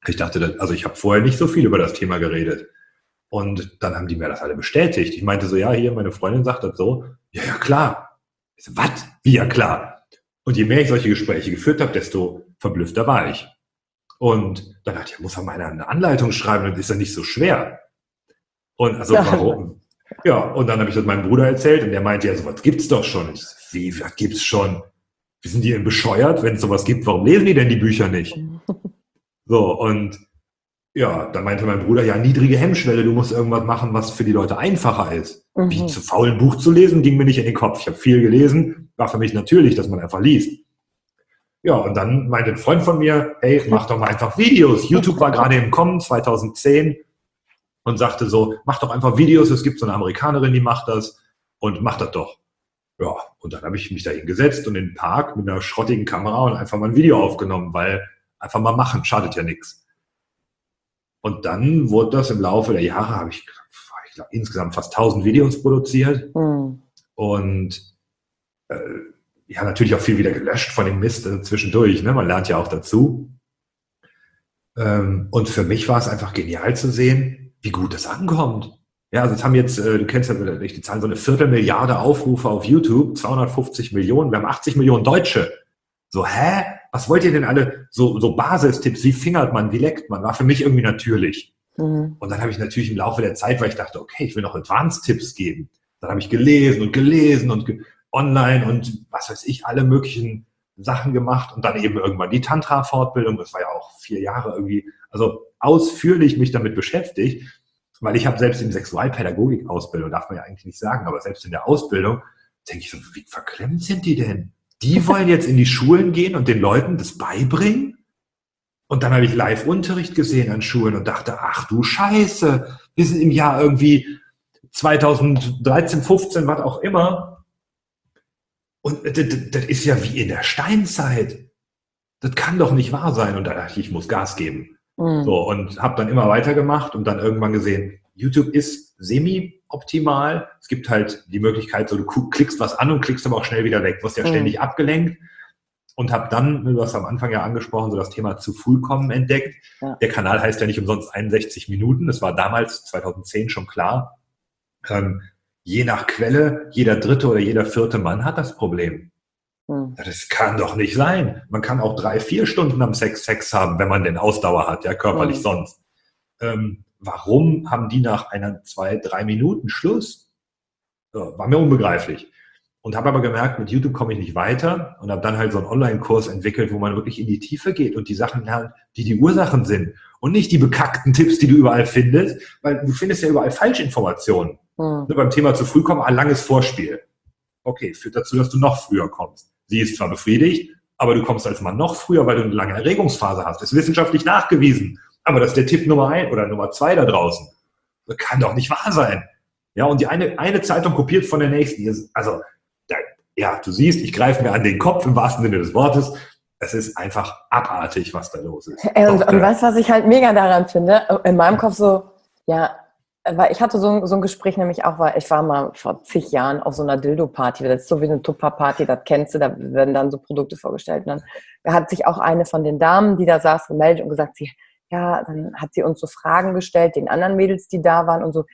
Ich dachte, also ich habe vorher nicht so viel über das Thema geredet. Und dann haben die mir das alle bestätigt. Ich meinte so, ja, hier, meine Freundin sagt das so. Ja, ja, klar. Ich so, was? Wie, ja, klar. Und je mehr ich solche Gespräche geführt habe, desto verblüffter war ich. Und dann dachte ich, muss man mal eine Anleitung schreiben, das ist ja nicht so schwer. Und also warum? Ja, und dann habe ich das meinem Bruder erzählt und der meinte, ja, sowas gibt's doch schon. Und ich so, wie, was gibt's schon? Wie sind die denn bescheuert? Wenn es sowas gibt, warum lesen die denn die Bücher nicht? So, und ja, dann meinte mein Bruder, ja, niedrige Hemmschwelle, du musst irgendwas machen, was für die Leute einfacher ist. Wie zu faul ein Buch zu lesen, ging mir nicht in den Kopf. Ich habe viel gelesen, war für mich natürlich, dass man einfach liest. Ja, und dann meinte ein Freund von mir, hey, mach doch mal einfach Videos. YouTube war gerade im Kommen, 2010, und sagte so, mach doch einfach Videos, es gibt so eine Amerikanerin, die macht das, und mach das doch. Ja, und dann habe ich mich da hingesetzt und in den Park mit einer schrottigen Kamera und einfach mal ein Video aufgenommen, weil einfach mal machen, schadet ja nichts. Und dann wurde das im Laufe der Jahre, habe ich glaube, insgesamt fast 1000 Videos produziert. Und ja, natürlich auch viel wieder gelöscht von dem Mist zwischendurch. Ne? Man lernt ja auch dazu. Und für mich war es einfach genial zu sehen, wie gut das ankommt. Ja, also jetzt haben jetzt, du kennst ja die Zahlen, so eine 250 Millionen Aufrufe auf YouTube, 250 Millionen, wir haben 80 Millionen Deutsche. So, hä? Was wollt ihr denn alle? So Basistipps, wie fingert man, wie leckt man, war für mich irgendwie natürlich. Und dann habe ich natürlich im Laufe der Zeit, weil ich dachte, okay, ich will noch Advanced-Tipps geben. Dann habe ich gelesen und online und was weiß ich, alle möglichen Sachen gemacht und dann eben irgendwann die Tantra-Fortbildung, das war ja auch 4 Jahre irgendwie, also ausführlich mich damit beschäftigt, weil ich habe selbst in Sexualpädagogik-Ausbildung, darf man ja eigentlich nicht sagen, aber selbst in der Ausbildung denke ich so, wie verklemmt sind die denn? Die wollen jetzt in die Schulen gehen und den Leuten das beibringen? Und dann habe ich Live-Unterricht gesehen an Schulen und dachte, ach du Scheiße, wir sind im Jahr irgendwie 2013, 15, was auch immer. Und das ist ja wie in der Steinzeit. Das kann doch nicht wahr sein. Und da dachte ich muss Gas geben. So, und habe dann immer weitergemacht und dann irgendwann gesehen, YouTube ist semi-optimal. Es gibt halt die Möglichkeit, so du klickst was an und klickst aber auch schnell wieder weg. Du wirst ja ständig abgelenkt. Und habe dann, du hast am Anfang ja angesprochen, so das Thema zu früh kommen entdeckt. Ja. Der Kanal heißt ja nicht umsonst 61 Minuten. Das war damals, 2010, schon klar. Je nach Quelle, jeder 3. oder jeder 4. Mann hat das Problem. Das kann doch nicht sein. Man kann auch 3-4 Stunden am Sex haben, wenn man denn Ausdauer hat, ja, körperlich sonst. Warum haben die nach 2-3 Minuten Schluss? War mir unbegreiflich. Und habe aber gemerkt, mit YouTube komme ich nicht weiter und habe dann halt so einen Online-Kurs entwickelt, wo man wirklich in die Tiefe geht und die Sachen lernt, die Ursachen sind und nicht die bekackten Tipps, die du überall findest, weil du findest ja überall Falschinformationen. Beim Thema zu früh kommen, ein langes Vorspiel. Okay, führt dazu, dass du noch früher kommst. Sie ist zwar befriedigt, aber du kommst als Mann noch früher, weil du eine lange Erregungsphase hast. Das ist wissenschaftlich nachgewiesen. Aber das ist der Tipp Nummer 1 oder Nummer 2 da draußen. Das kann doch nicht wahr sein. Ja, und die eine Zeitung kopiert von der nächsten. Also, ja, du siehst, ich greife mir an den Kopf im wahrsten Sinne des Wortes. Es ist einfach abartig, was da los ist. Und weißt du, was ich halt mega daran finde? In meinem Kopf so, ja, weil ich hatte so ein Gespräch nämlich auch, weil ich war mal vor zig Jahren auf so einer Dildo-Party, das ist so wie eine Tupper-Party, das kennst du, da werden dann so Produkte vorgestellt. Und dann hat sich auch eine von den Damen, die da saß, gemeldet und gesagt, dann hat sie uns so Fragen gestellt, den anderen Mädels, die da waren und so,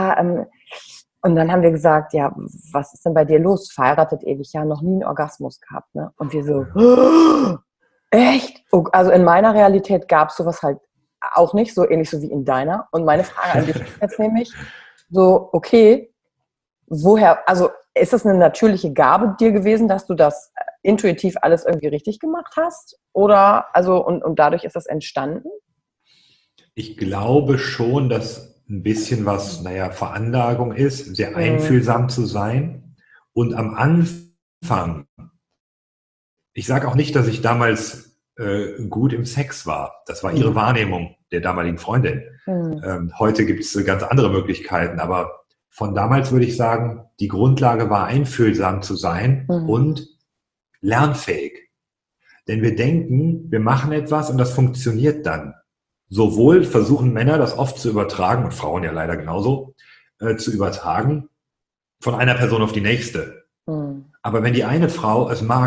und dann haben wir gesagt, ja, was ist denn bei dir los? Verheiratet ewig, ja, noch nie einen Orgasmus gehabt, ne? Und wir so, echt? Also in meiner Realität gab es sowas halt auch nicht, so ähnlich so wie in deiner. Und meine Frage an dich ist jetzt nämlich so, okay, woher, also ist das eine natürliche Gabe dir gewesen, dass du das intuitiv alles irgendwie richtig gemacht hast? Oder, also, und dadurch ist das entstanden? Ich glaube schon, dass ein bisschen was, Veranlagung ist, sehr einfühlsam zu sein. Und am Anfang, ich sage auch nicht, dass ich damals gut im Sex war. Das war ihre Wahrnehmung der damaligen Freundin. Heute gibt es ganz andere Möglichkeiten, aber von damals würde ich sagen, die Grundlage war, einfühlsam zu sein und lernfähig. Denn wir denken, wir machen etwas und das funktioniert dann. Sowohl versuchen Männer das oft zu übertragen, und Frauen ja leider genauso, zu übertragen, von einer Person auf die nächste. Aber wenn die eine Frau es mag,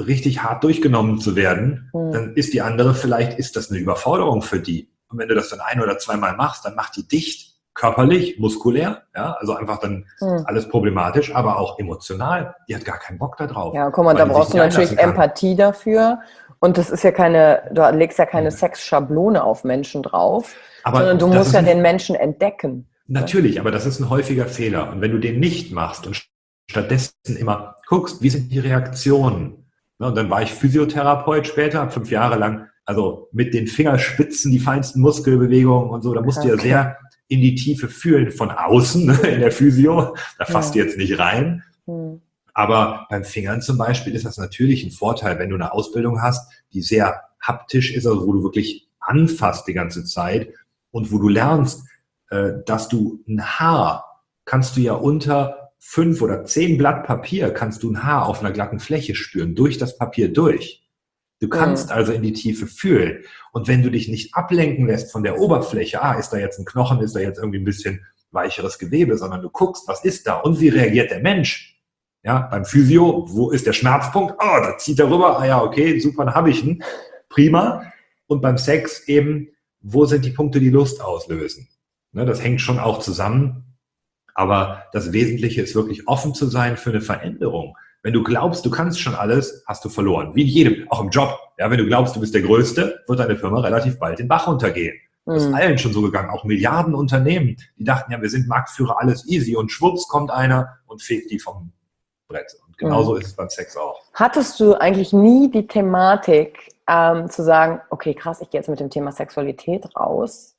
richtig hart durchgenommen zu werden, dann ist die andere, vielleicht ist das eine Überforderung für die. Und wenn du das dann 1 oder 2 Mal machst, dann macht die dicht, körperlich, muskulär, ja, also einfach dann alles problematisch, aber auch emotional. Die hat gar keinen Bock da drauf. Ja, guck mal, da brauchst du natürlich Empathie dafür. Und das ist ja du legst ja keine Sexschablone auf Menschen drauf, sondern du musst ja den Menschen entdecken. Natürlich, aber das ist ein häufiger Fehler. Und wenn du den nicht machst und stattdessen immer guckst, wie sind die Reaktionen? Und dann war ich Physiotherapeut später, 5 Jahre lang, also mit den Fingerspitzen, die feinsten Muskelbewegungen und so, da musst du ja sehr in die Tiefe fühlen von außen in der Physio. Da fasst du jetzt nicht rein. Aber beim Fingern zum Beispiel ist das natürlich ein Vorteil, wenn du eine Ausbildung hast, die sehr haptisch ist, also wo du wirklich anfasst die ganze Zeit und wo du lernst, dass du ein Haar kannst du ja unter 5 oder 10 Blatt Papier kannst du ein Haar auf einer glatten Fläche spüren, durch das Papier durch. Du kannst also in die Tiefe fühlen. Und wenn du dich nicht ablenken lässt von der Oberfläche, ist da jetzt ein Knochen, ist da jetzt irgendwie ein bisschen weicheres Gewebe, sondern du guckst, was ist da und wie reagiert der Mensch? Ja, beim Physio, wo ist der Schmerzpunkt? Da zieht er rüber. Ja, okay, super, dann habe ich ihn. Prima. Und beim Sex eben, wo sind die Punkte, die Lust auslösen? Ne, das hängt schon auch zusammen. Aber das Wesentliche ist wirklich offen zu sein für eine Veränderung. Wenn du glaubst, du kannst schon alles, hast du verloren. Wie in jedem, auch im Job. Ja, wenn du glaubst, du bist der Größte, wird deine Firma relativ bald den Bach runtergehen. Das ist allen schon so gegangen. Auch Milliarden Unternehmen, die dachten, ja, wir sind Marktführer, alles easy. Und schwupps kommt einer und fegt die vom Brett. Und genauso ist es beim Sex auch. Hattest du eigentlich nie die Thematik, zu sagen, okay, krass, ich gehe jetzt mit dem Thema Sexualität raus.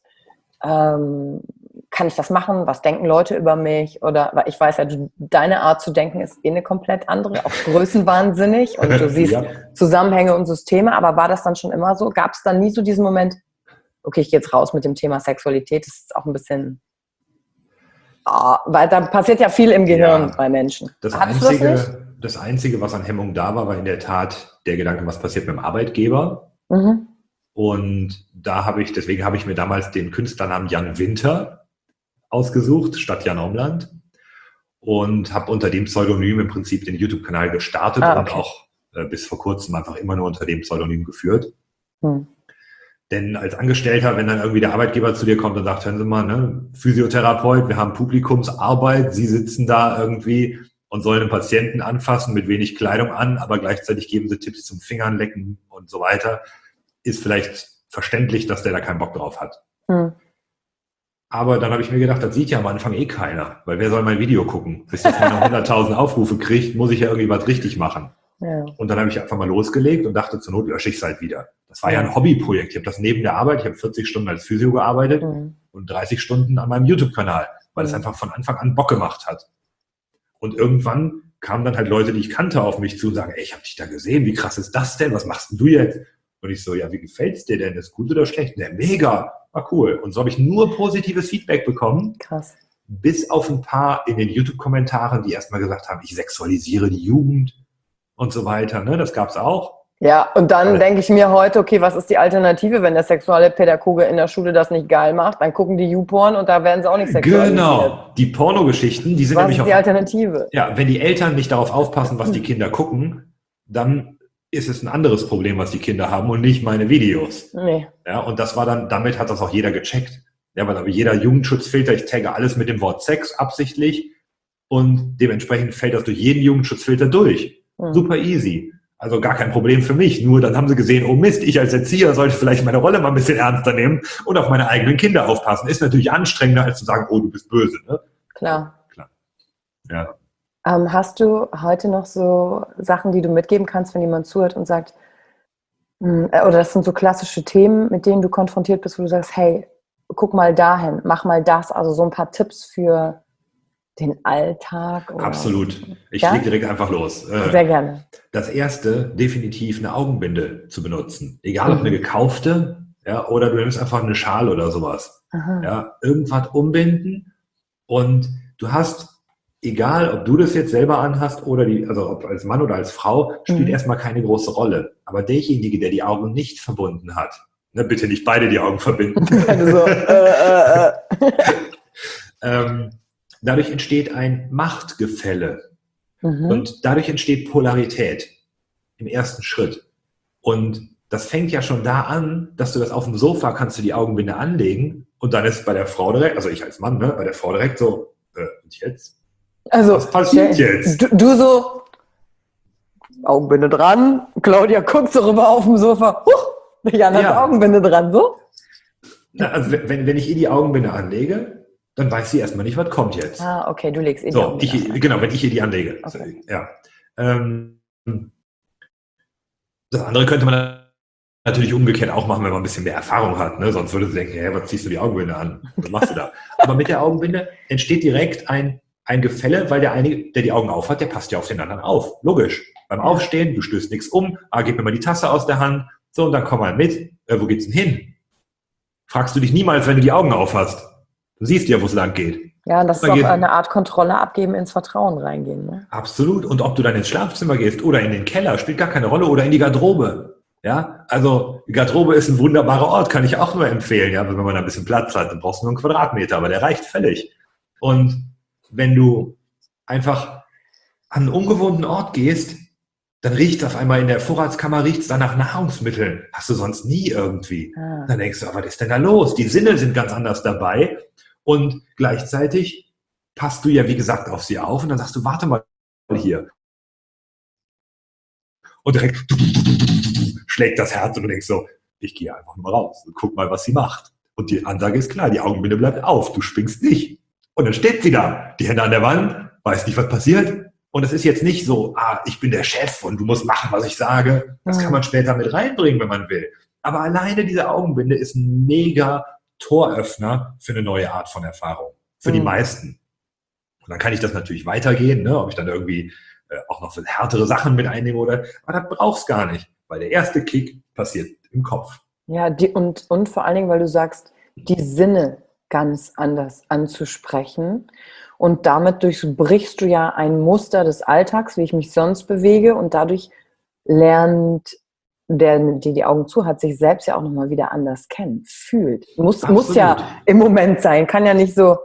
Kann ich das machen? Was denken Leute über mich? Oder, weil ich weiß ja, deine Art zu denken ist eine komplett andere, auch größenwahnsinnig und du siehst Zusammenhänge und Systeme, aber war das dann schon immer so? Gab es dann nie so diesen Moment, okay, ich gehe jetzt raus mit dem Thema Sexualität, das ist auch ein bisschen, weil da passiert ja viel im Gehirn bei Menschen. Das Einzige, was an Hemmung da war in der Tat der Gedanke, was passiert mit dem Arbeitgeber. Und deswegen habe ich mir damals den Künstlernamen Jan Winter ausgesucht, statt Jan Omland. Und habe unter dem Pseudonym im Prinzip den YouTube-Kanal gestartet und auch bis vor kurzem einfach immer nur unter dem Pseudonym geführt. Denn als Angestellter, wenn dann irgendwie der Arbeitgeber zu dir kommt und sagt, hören Sie mal, ne, Physiotherapeut, wir haben Publikumsarbeit, Sie sitzen da irgendwie und sollen einen Patienten anfassen mit wenig Kleidung an, aber gleichzeitig geben Sie Tipps zum Fingernlecken und so weiter, ist vielleicht verständlich, dass der da keinen Bock drauf hat. Aber dann habe ich mir gedacht, das sieht ja am Anfang eh keiner, weil wer soll mein Video gucken? Bis das mal 100.000 Aufrufe kriegt, muss ich ja irgendwie was richtig machen. Ja. Und dann habe ich einfach mal losgelegt und dachte, zur Not lösche ich es halt wieder. Das war ja ein Hobbyprojekt. Ich habe das neben der Arbeit, ich habe 40 Stunden als Physio gearbeitet und 30 Stunden an meinem YouTube-Kanal, weil es einfach von Anfang an Bock gemacht hat. Und irgendwann kamen dann halt Leute, die ich kannte, auf mich zu und sagen, ey, ich habe dich da gesehen, wie krass ist das denn? Was machst denn du jetzt? Und ich so, ja, wie gefällt's dir denn? Ist gut oder schlecht? Ja, mega, war cool. Und so habe ich nur positives Feedback bekommen. Krass. Bis auf ein paar in den YouTube-Kommentaren, die erstmal gesagt haben, ich sexualisiere die Jugend und so weiter. Ne? Das gab's auch. Ja, und dann denke ich mir heute, okay, was ist die Alternative, wenn der Sexualpädagoge in der Schule das nicht geil macht? Dann gucken die YouPorn und da werden sie auch nicht sexualisiert. Genau, die Pornogeschichten, die sind was nämlich ist die Alternative? Ja, wenn die Eltern nicht darauf aufpassen, was die Kinder gucken, dann ist es ein anderes Problem, was die Kinder haben und nicht meine Videos. Nee. Ja, und das war dann, damit hat das auch jeder gecheckt. Ja, weil aber jeder Jugendschutzfilter, ich tagge alles mit dem Wort Sex absichtlich und dementsprechend fällt das durch jeden Jugendschutzfilter durch. Super easy. Also gar kein Problem für mich. Nur dann haben sie gesehen, oh Mist, ich als Erzieher sollte vielleicht meine Rolle mal ein bisschen ernster nehmen und auf meine eigenen Kinder aufpassen. Ist natürlich anstrengender, als zu sagen, oh, du bist böse. Ne? Klar. Ja. Hast du heute noch so Sachen, die du mitgeben kannst, wenn jemand zuhört und sagt, oder das sind so klassische Themen, mit denen du konfrontiert bist, wo du sagst, hey, guck mal dahin, mach mal das. Also so ein paar Tipps für den Alltag? Oder? Absolut. Ich leg direkt einfach los. Sehr gerne. Das erste, definitiv eine Augenbinde zu benutzen. Egal ob eine gekaufte, ja, oder du nimmst einfach eine Schale oder sowas. Ja, irgendwas umbinden und du hast, egal ob du das jetzt selber anhast oder also ob als Mann oder als Frau, spielt erstmal keine große Rolle. Aber derjenige, der die Augen nicht verbunden hat, ne, bitte nicht beide die Augen verbinden. Dadurch entsteht ein Machtgefälle und dadurch entsteht Polarität. im ersten Schritt. Und das fängt ja schon da an, dass du das auf dem Sofa kannst du die Augenbinde anlegen und dann ist bei der Frau direkt, also ich als Mann, ne, bei der Frau direkt so, und jetzt? Also, Was passiert jetzt? Du so, Augenbinde dran, Claudia guckt so rüber auf dem Sofa, Jan hat Augenbinde dran, so? Na, also wenn ich ihr die Augenbinde anlege, dann weiß sie erstmal nicht, was kommt jetzt. Ah, okay, du legst ihr die So, Augenbinde an. genau, wenn ich ihr die anlege. Okay. Ja. Das andere könnte man natürlich umgekehrt auch machen, wenn man ein bisschen mehr Erfahrung hat. Ne? Sonst würde sie denken, hey, was ziehst du die Augenbinde an? Was machst du da? Aber mit der Augenbinde entsteht direkt ein Gefälle, weil der eine, der die Augen auf hat, der passt ja auf den anderen auf. Logisch. Beim Aufstehen, du stößt nichts um, gib mir mal die Tasse aus der Hand. So, und dann komm mal mit. Wo geht's denn hin? Fragst du dich niemals, wenn du die Augen auf hast. Du siehst ja, wo es lang geht. Ja, das ist auch eine Art Kontrolle abgeben, ins Vertrauen reingehen. Ne? Absolut. Und ob du dann ins Schlafzimmer gehst oder in den Keller, spielt gar keine Rolle. Oder in die Garderobe. Ja, also die Garderobe ist ein wunderbarer Ort, kann ich auch nur empfehlen. Ja, wenn man da ein bisschen Platz hat, dann brauchst du nur einen Quadratmeter, aber der reicht völlig. Und wenn du einfach an einen ungewohnten Ort gehst, dann riecht es auf einmal in der Vorratskammer, riecht es dann nach Nahrungsmitteln. Hast du sonst nie irgendwie. Dann denkst du, was ist denn da los? Die Sinne sind ganz anders dabei. Und gleichzeitig passt du ja, wie gesagt, auf sie auf und dann sagst du, warte mal hier. Und direkt schlägt das Herz und du denkst so, ich gehe einfach nur raus und guck mal, was sie macht. Und die Ansage ist klar, die Augenbinde bleibt auf, du springst nicht. Und dann steht sie da, die Hände an der Wand, weiß nicht, was passiert. Und es ist jetzt nicht so, ich bin der Chef und du musst machen, was ich sage. Das kann man später mit reinbringen, wenn man will. Aber alleine diese Augenbinde ist ein mega Toröffner für eine neue Art von Erfahrung. Für die meisten. Und dann kann ich das natürlich weitergehen, ne, ob ich dann irgendwie auch noch härtere Sachen mit einnehme oder, aber das brauchst gar nicht, weil der erste Kick passiert im Kopf. Ja, und vor allen Dingen, weil du sagst, die Sinne ganz anders anzusprechen und damit durchbrichst du ja ein Muster des Alltags, wie ich mich sonst bewege und dadurch lernt der die Augen zu hat, sich selbst ja auch nochmal wieder anders kennen, fühlt. Muss ja im Moment sein, kann ja nicht so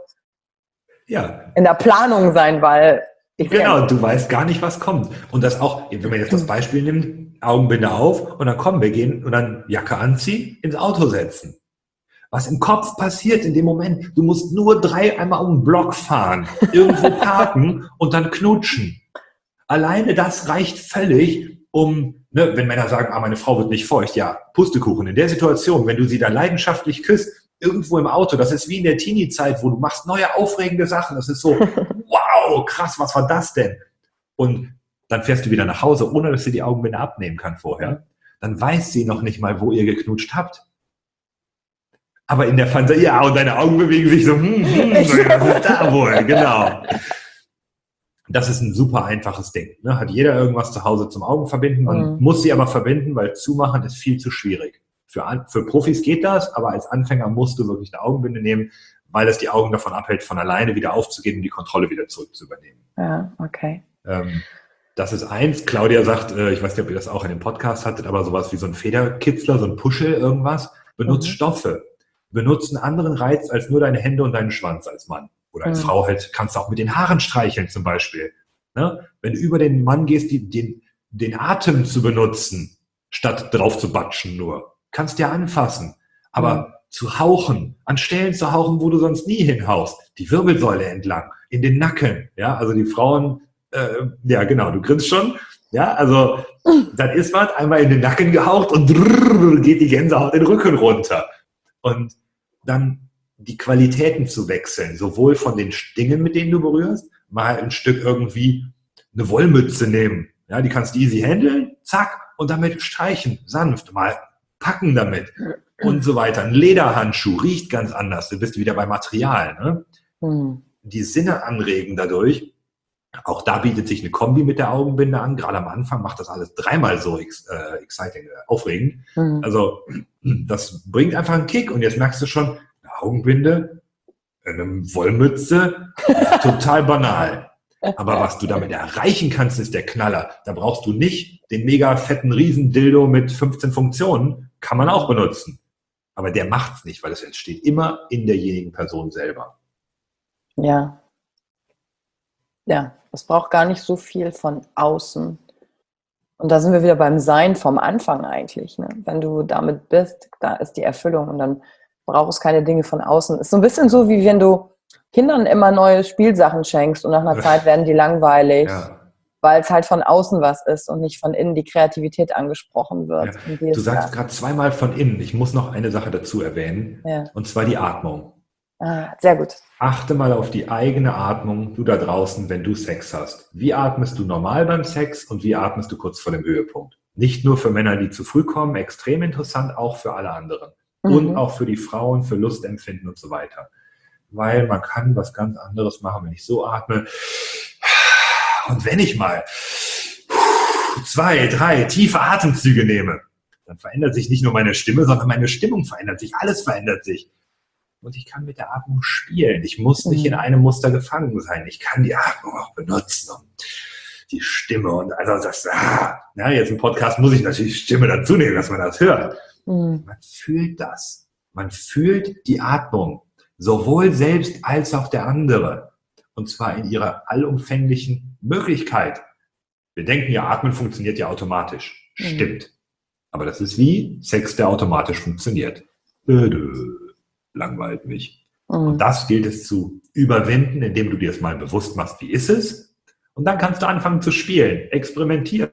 in der Planung sein, weil genau, du weißt gar nicht, was kommt. Und das auch, wenn man jetzt das Beispiel nimmt, Augenbinde auf und dann kommen wir gehen und dann Jacke anziehen, ins Auto setzen. Was im Kopf passiert in dem Moment, du musst nur einmal um den Block fahren, irgendwo parken und dann knutschen. Alleine das reicht völlig, um, ne, wenn Männer sagen, meine Frau wird nicht feucht, ja, Pustekuchen. In der Situation, wenn du sie da leidenschaftlich küsst, irgendwo im Auto, das ist wie in der Teenie-Zeit, wo du machst neue, aufregende Sachen, das ist so, wow, krass, was war das denn? Und dann fährst du wieder nach Hause, ohne dass sie die Augenbinde abnehmen kann vorher. Dann weiß sie noch nicht mal, wo ihr geknutscht habt. Aber in der Fantasie, ja, und deine Augen bewegen sich so, was ist da wohl? Genau. Das ist ein super einfaches Ding. Ne? Hat jeder irgendwas zu Hause zum Augenverbinden. Man muss sie aber verbinden, weil zumachen ist viel zu schwierig. Für Profis geht das, aber als Anfänger musst du wirklich eine Augenbinde nehmen, weil es die Augen davon abhält, von alleine wieder aufzugehen und die Kontrolle wieder zurückzuübernehmen. Ja, okay. Das ist eins. Claudia sagt, ich weiß nicht, ob ihr das auch in dem Podcast hattet, aber sowas wie so ein Federkitzler, so ein Puschel, irgendwas. Benutzt Stoffe. Benutzt einen anderen Reiz als nur deine Hände und deinen Schwanz als Mann. Oder als Frau halt, kannst du auch mit den Haaren streicheln zum Beispiel. Ne? Wenn du über den Mann gehst, den Atem zu benutzen, statt drauf zu batschen nur. Kannst ja anfassen. Aber zu hauchen, an Stellen zu hauchen, wo du sonst nie hinhaust. Die Wirbelsäule entlang, in den Nacken. Ja, also die Frauen, ja genau, du grinst schon. Ja, also das ist was, einmal in den Nacken gehaucht und geht die Gänsehaut den Rücken runter. Und dann die Qualitäten zu wechseln, sowohl von den Dingen, mit denen du berührst, mal ein Stück irgendwie eine Wollmütze nehmen. Ja, die kannst du easy handeln, zack, und damit streichen, sanft, mal packen damit und so weiter. Ein Lederhandschuh riecht ganz anders, du bist wieder bei Material. Ne? Die Sinne anregen dadurch. Auch da bietet sich eine Kombi mit der Augenbinde an. Gerade am Anfang macht das alles dreimal so exciting, aufregend. Also das bringt einfach einen Kick und jetzt merkst du schon, eine Augenbinde, eine Wollmütze, total banal. Aber was du damit erreichen kannst, ist der Knaller. Da brauchst du nicht den mega fetten Riesendildo mit 15 Funktionen. Kann man auch benutzen. Aber der macht's nicht, weil es entsteht immer in derjenigen Person selber. Ja. Ja, es braucht gar nicht so viel von außen, Und da sind wir wieder beim Sein vom Anfang eigentlich. Ne? Wenn du damit bist, da ist die Erfüllung und dann brauchst du keine Dinge von außen. Ist so ein bisschen so, wie wenn du Kindern immer neue Spielsachen schenkst und nach einer Zeit werden die langweilig, weil es halt von außen was ist und nicht von innen die Kreativität angesprochen wird. Ja. Und die Du sagst gerade zweimal von innen. Ich muss noch eine Sache dazu erwähnen, und zwar die Atmung. Sehr gut. Achte mal auf die eigene Atmung, du da draußen, wenn du Sex hast. Wie atmest du normal beim Sex und wie atmest du kurz vor dem Höhepunkt? Nicht nur für Männer, die zu früh kommen, extrem interessant, auch für alle anderen. Und auch für die Frauen, für Lustempfinden und so weiter. Weil man kann was ganz anderes machen, wenn ich so atme. Und wenn ich mal 2, 3 tiefe Atemzüge nehme, dann verändert sich nicht nur meine Stimme, sondern meine Stimmung verändert sich. Alles verändert sich. Und ich kann mit der Atmung spielen. Ich muss nicht in einem Muster gefangen sein. Ich kann die Atmung auch benutzen und die Stimme. Und also das, jetzt im Podcast muss ich natürlich Stimme dazu nehmen, dass man das hört. Man fühlt das. Man fühlt die Atmung. Sowohl selbst als auch der andere. Und zwar in ihrer allumfänglichen Möglichkeit. Wir denken ja, Atmen funktioniert ja automatisch. Stimmt. Aber das ist wie Sex, der automatisch funktioniert. Langweilt mich. Und das gilt es zu überwinden, indem du dir es mal bewusst machst, wie ist es? Und dann kannst du anfangen zu spielen, experimentieren.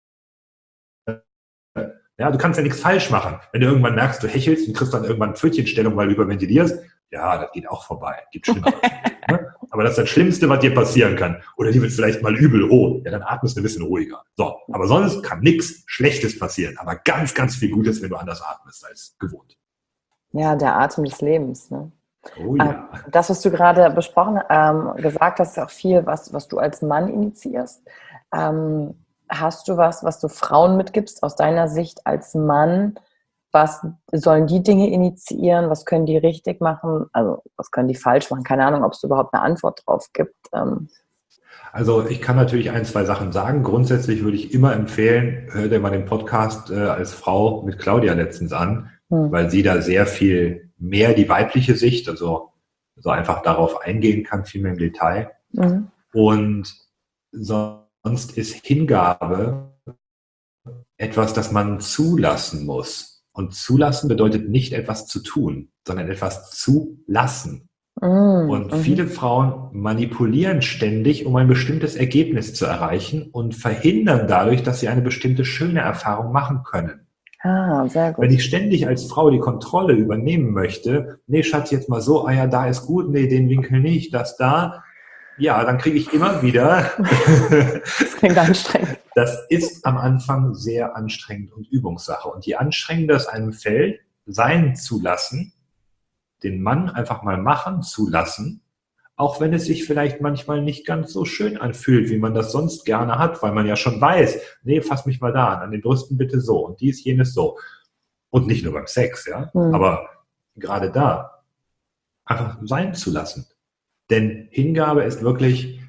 Ja, du kannst ja nichts falsch machen. Wenn du irgendwann merkst, du hechelst und kriegst dann irgendwann Pfötchenstellung, weil du überventilierst, ja, das geht auch vorbei. Gibt Schlimmeres. Ne? Aber das ist das Schlimmste, was dir passieren kann. Oder dir wird vielleicht mal übel rot. Ja, dann atmest du ein bisschen ruhiger. So, aber sonst kann nichts Schlechtes passieren. Aber ganz, ganz viel Gutes, wenn du anders atmest als gewohnt. Ja, der Atem des Lebens. Ne? Oh ja. Das, was du gerade gesagt hast, ist auch viel, was du als Mann initiierst. Hast du was du Frauen mitgibst aus deiner Sicht als Mann? Was sollen die Dinge initiieren? Was können die richtig machen? Also was können die falsch machen? Keine Ahnung, ob es überhaupt eine Antwort drauf gibt. Also ich kann natürlich 1, 2 Sachen sagen. Grundsätzlich würde ich immer empfehlen, hör dir mal den Podcast als Frau mit Claudia letztens an, weil sie da sehr viel mehr die weibliche Sicht, also so einfach darauf eingehen kann, viel mehr im Detail. Und sonst ist Hingabe etwas, das man zulassen muss. Und zulassen bedeutet nicht etwas zu tun, sondern etwas zu lassen. Und viele Frauen manipulieren ständig, um ein bestimmtes Ergebnis zu erreichen und verhindern dadurch, dass sie eine bestimmte schöne Erfahrung machen können. Sehr gut. Wenn ich ständig als Frau die Kontrolle übernehmen möchte, nee, Schatz, jetzt mal so, ja, da ist gut, nee, den Winkel nicht, das da, ja, dann kriege ich immer wieder. Das klingt anstrengend. Das ist am Anfang sehr anstrengend und Übungssache. Und je anstrengender es einem fällt, sein zu lassen, den Mann einfach mal machen zu lassen, auch wenn es sich vielleicht manchmal nicht ganz so schön anfühlt, wie man das sonst gerne hat, weil man ja schon weiß, nee, fass mich mal da an den Brüsten bitte so und dies, jenes so. Und nicht nur beim Sex, ja, aber gerade da einfach sein zu lassen. Denn Hingabe ist wirklich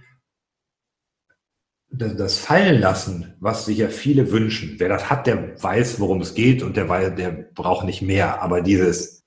das Fallenlassen, was sich ja viele wünschen. Wer das hat, der weiß, worum es geht und der braucht nicht mehr. Aber dieses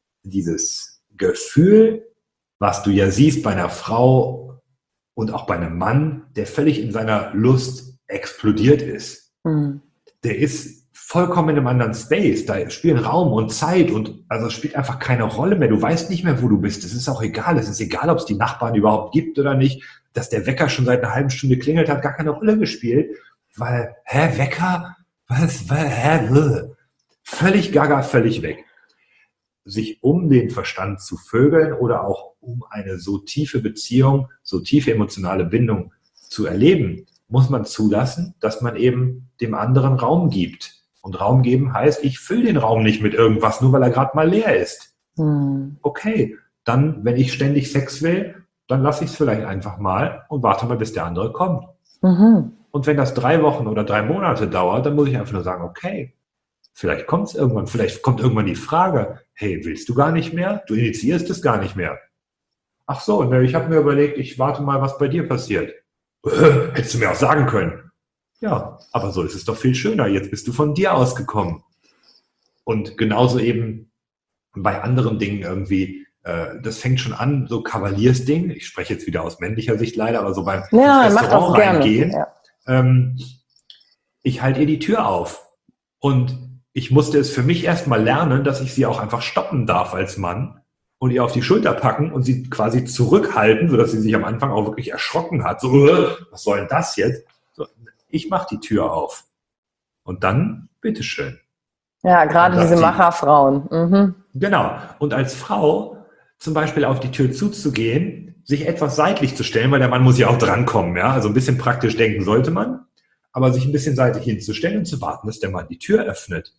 Gefühl, was du ja siehst bei einer Frau und auch bei einem Mann, der völlig in seiner Lust explodiert ist, der ist vollkommen in einem anderen Space. Da spielen Raum und Zeit und also es spielt einfach keine Rolle mehr. Du weißt nicht mehr, wo du bist. Es ist auch egal. Es ist egal, ob es die Nachbarn überhaupt gibt oder nicht. Dass der Wecker schon seit einer halben Stunde klingelt, hat gar keine Rolle gespielt. Weil, Wecker? Was? Völlig gaga, völlig weg. Sich um den Verstand zu vögeln oder auch um eine so tiefe Beziehung, so tiefe emotionale Bindung zu erleben, muss man zulassen, dass man eben dem anderen Raum gibt. Und Raum geben heißt, ich fülle den Raum nicht mit irgendwas, nur weil er gerade mal leer ist. Okay, dann, wenn ich ständig Sex will, dann lasse ich es vielleicht einfach mal und warte mal, bis der andere kommt. Und wenn das 3 Wochen oder 3 Monate dauert, dann muss ich einfach nur sagen, okay, vielleicht kommt es irgendwann, vielleicht kommt irgendwann die Frage, hey, willst du gar nicht mehr? Du initiierst es gar nicht mehr. Ach so, ne, ich habe mir überlegt, ich warte mal, was bei dir passiert. Hättest du mir auch sagen können. Ja, aber so ist es doch viel schöner. Jetzt bist du von dir ausgekommen. Und genauso eben bei anderen Dingen irgendwie, das fängt schon an, so Kavaliersding. Ich spreche jetzt wieder aus männlicher Sicht leider, aber so beim Restaurant reingehen. ich halte ihr die Tür auf. Und ich musste es für mich erstmal lernen, dass ich sie auch einfach stoppen darf als Mann und ihr auf die Schulter packen und sie quasi zurückhalten, sodass sie sich am Anfang auch wirklich erschrocken hat. So, was soll denn das jetzt? So, ich mache die Tür auf. Und dann, bitteschön. Ja, gerade diese Macherfrauen. Mhm. Genau. Und als Frau zum Beispiel auf die Tür zuzugehen, sich etwas seitlich zu stellen, weil der Mann muss ja auch drankommen, ja. Also ein bisschen praktisch denken sollte man, aber sich ein bisschen seitlich hinzustellen und zu warten, dass der Mann die Tür öffnet.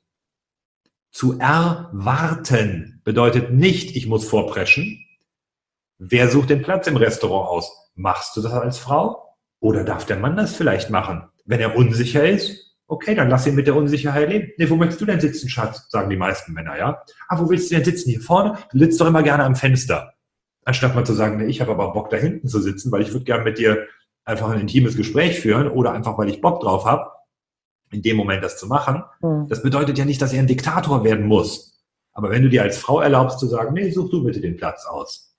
Zu erwarten bedeutet nicht, ich muss vorpreschen. Wer sucht den Platz im Restaurant aus? Machst du das als Frau? Oder darf der Mann das vielleicht machen? Wenn er unsicher ist, okay, dann lass ihn mit der Unsicherheit leben. Nee, wo möchtest du denn sitzen, Schatz? Sagen die meisten Männer, ja? Ah, wo willst du denn sitzen? Hier vorne? Du sitzt doch immer gerne am Fenster. Anstatt mal zu sagen, nee, ich habe aber Bock, da hinten zu sitzen, weil ich würde gerne mit dir einfach ein intimes Gespräch führen oder einfach, weil ich Bock drauf habe, in dem Moment das zu machen. Das bedeutet ja nicht, dass er ein Diktator werden muss. Aber wenn du dir als Frau erlaubst zu sagen, nee, such du bitte den Platz aus.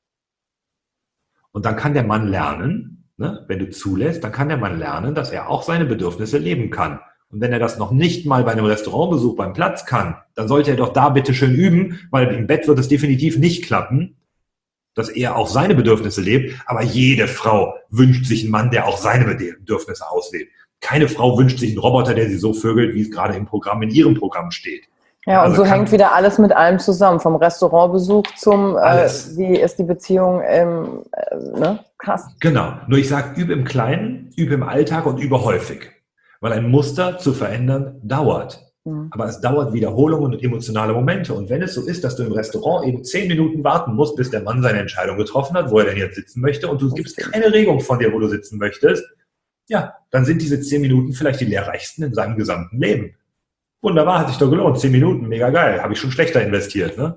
Und dann kann der Mann lernen, ne, wenn du zulässt, dann kann der Mann lernen, dass er auch seine Bedürfnisse leben kann. Und wenn er das noch nicht mal bei einem Restaurantbesuch beim Platz kann, dann sollte er doch da bitte schön üben, weil im Bett wird es definitiv nicht klappen, dass er auch seine Bedürfnisse lebt. Aber jede Frau wünscht sich einen Mann, der auch seine Bedürfnisse auslebt. Keine Frau wünscht sich einen Roboter, der sie so vögelt, wie es gerade im Programm, in ihrem Programm steht. Ja, und also so hängt wieder alles mit allem zusammen. Vom Restaurantbesuch zum, wie ist die Beziehung, ne? Krass. Genau. Nur ich sage, übe im Kleinen, übe im Alltag und übe häufig. Weil ein Muster zu verändern dauert. Aber es dauert Wiederholungen und emotionale Momente. Und wenn es so ist, dass du im Restaurant eben 10 Minuten warten musst, bis der Mann seine Entscheidung getroffen hat, wo er denn jetzt sitzen möchte, und du gibst keine Regung von dir, wo du sitzen möchtest, ja, dann sind diese 10 Minuten vielleicht die lehrreichsten in seinem gesamten Leben. Wunderbar, hat sich doch gelohnt. 10 Minuten, mega geil. Habe ich schon schlechter investiert, ne?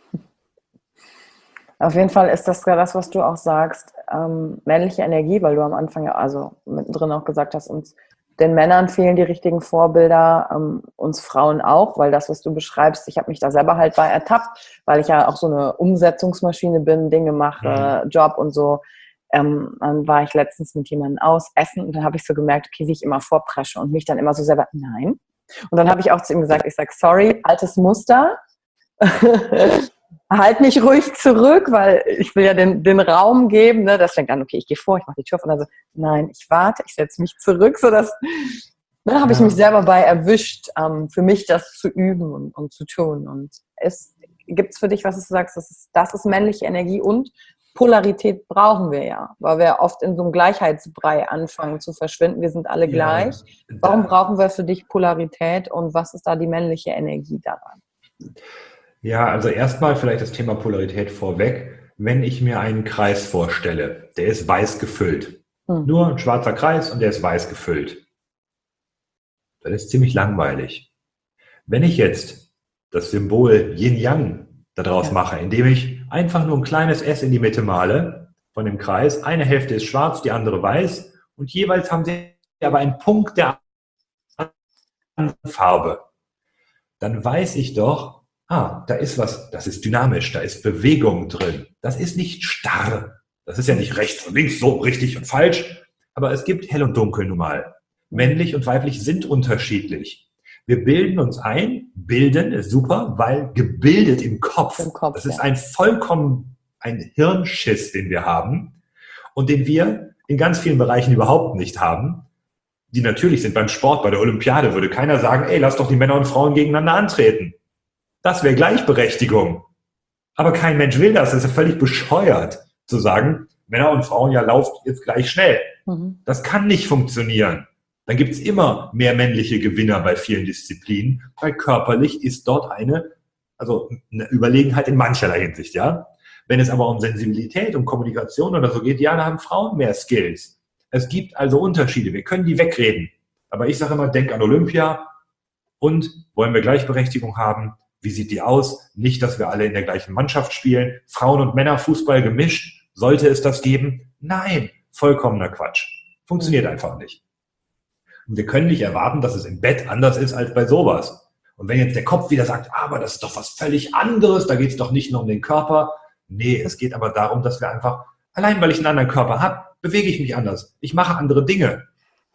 Auf jeden Fall ist das ja das, was du auch sagst, männliche Energie, weil du am Anfang, also mittendrin auch gesagt hast, uns den Männern fehlen die richtigen Vorbilder, uns Frauen auch, weil das, was du beschreibst, ich habe mich da selber halt bei ertappt, weil ich ja auch so eine Umsetzungsmaschine bin, Dinge mache, Job und so. Dann war ich letztens mit jemandem aus essen und dann habe ich so gemerkt, okay, wie ich immer vorpresche und mich dann immer so selber, nein. Und dann habe ich auch zu ihm gesagt, ich sage, sorry, altes Muster, halt mich ruhig zurück, weil ich will ja den Raum geben, ne? Das fängt an, okay, ich gehe vor, ich mache die Tür auf und dann so, nein, ich warte, ich setze mich zurück, sodass, ne, habe ich mich selber bei erwischt, für mich das zu üben und zu tun. Und gibt es für dich, was du sagst, das ist männliche Energie und Polarität brauchen wir ja, weil wir oft in so einem Gleichheitsbrei anfangen zu verschwinden. Wir sind alle gleich. Warum brauchen wir für dich Polarität und was ist da die männliche Energie daran? Ja, also erstmal vielleicht das Thema Polarität vorweg. Wenn ich mir einen Kreis vorstelle, der ist weiß gefüllt. Nur ein schwarzer Kreis und der ist weiß gefüllt. Das ist ziemlich langweilig. Wenn ich jetzt das Symbol Yin-Yang daraus mache, indem ich einfach nur ein kleines S in die Mitte male von dem Kreis. Eine Hälfte ist schwarz, die andere weiß. Und jeweils haben sie aber einen Punkt der anderen Farbe. Dann weiß ich doch, da ist was, das ist dynamisch, da ist Bewegung drin. Das ist nicht starr. Das ist ja nicht rechts und links, so richtig und falsch. Aber es gibt hell und dunkel nun mal. Männlich und weiblich sind unterschiedlich. Wir bilden uns ein, bilden ist super, weil gebildet im Kopf. Das ist ein Hirnschiss, den wir haben und den wir in ganz vielen Bereichen überhaupt nicht haben, die natürlich sind. Beim Sport, bei der Olympiade würde keiner sagen, ey, lass doch die Männer und Frauen gegeneinander antreten. Das wäre Gleichberechtigung. Aber kein Mensch will das. Das ist ja völlig bescheuert zu sagen, Männer und Frauen, ja, lauft jetzt gleich schnell. Das kann nicht funktionieren. Dann gibt es immer mehr männliche Gewinner bei vielen Disziplinen, weil körperlich ist dort eine Überlegenheit in mancherlei Hinsicht, ja. Wenn es aber um Sensibilität, um Kommunikation oder so geht, ja, da haben Frauen mehr Skills. Es gibt also Unterschiede, wir können die wegreden. Aber ich sage immer, denk an Olympia und wollen wir Gleichberechtigung haben? Wie sieht die aus? Nicht, dass wir alle in der gleichen Mannschaft spielen. Frauen und Männer, Fußball gemischt. Sollte es das geben? Nein, vollkommener Quatsch. Funktioniert einfach nicht. Und wir können nicht erwarten, dass es im Bett anders ist als bei sowas. Und wenn jetzt der Kopf wieder sagt, aber das ist doch was völlig anderes, da geht es doch nicht nur um den Körper. Nee, es geht aber darum, dass wir einfach, allein weil ich einen anderen Körper habe, bewege ich mich anders. Ich mache andere Dinge.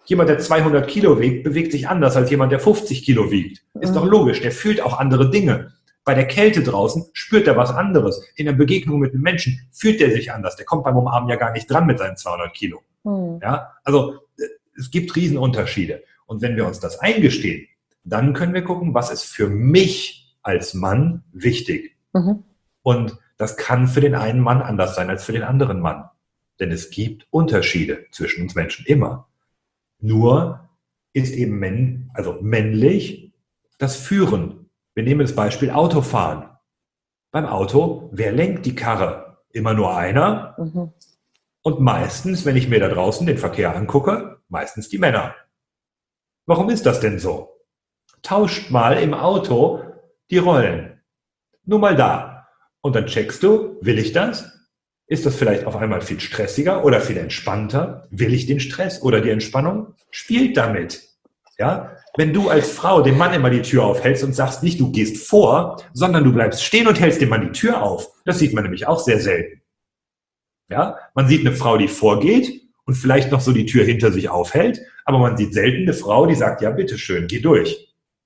Jemand, der 200 Kilo wiegt, bewegt sich anders als jemand, der 50 Kilo wiegt. Ist doch logisch, der fühlt auch andere Dinge. Bei der Kälte draußen spürt er was anderes. In der Begegnung mit einem Menschen fühlt er sich anders. Der kommt beim Umarmen ja gar nicht dran mit seinen 200 Kilo. Ja, also es gibt Riesenunterschiede. Und wenn wir uns das eingestehen, dann können wir gucken, was ist für mich als Mann wichtig. Und das kann für den einen Mann anders sein als für den anderen Mann. Denn es gibt Unterschiede zwischen uns Menschen immer. Nur ist eben männlich das Führen. Wir nehmen das Beispiel Autofahren. Beim Auto, wer lenkt die Karre? Immer nur einer. Und meistens, wenn ich mir da draußen den Verkehr angucke, meistens die Männer. Warum ist das denn so? Tauscht mal im Auto die Rollen. Nur mal da. Und dann checkst du, will ich das? Ist das vielleicht auf einmal viel stressiger oder viel entspannter? Will ich den Stress oder die Entspannung? Spielt damit. Ja? Wenn du als Frau dem Mann immer die Tür aufhältst und sagst nicht, du gehst vor, sondern du bleibst stehen und hältst dem Mann die Tür auf. Das sieht man nämlich auch sehr selten. Ja? Man sieht eine Frau, die vorgeht und vielleicht noch so die Tür hinter sich aufhält, aber man sieht selten eine Frau, die sagt, ja, bitteschön, geh durch.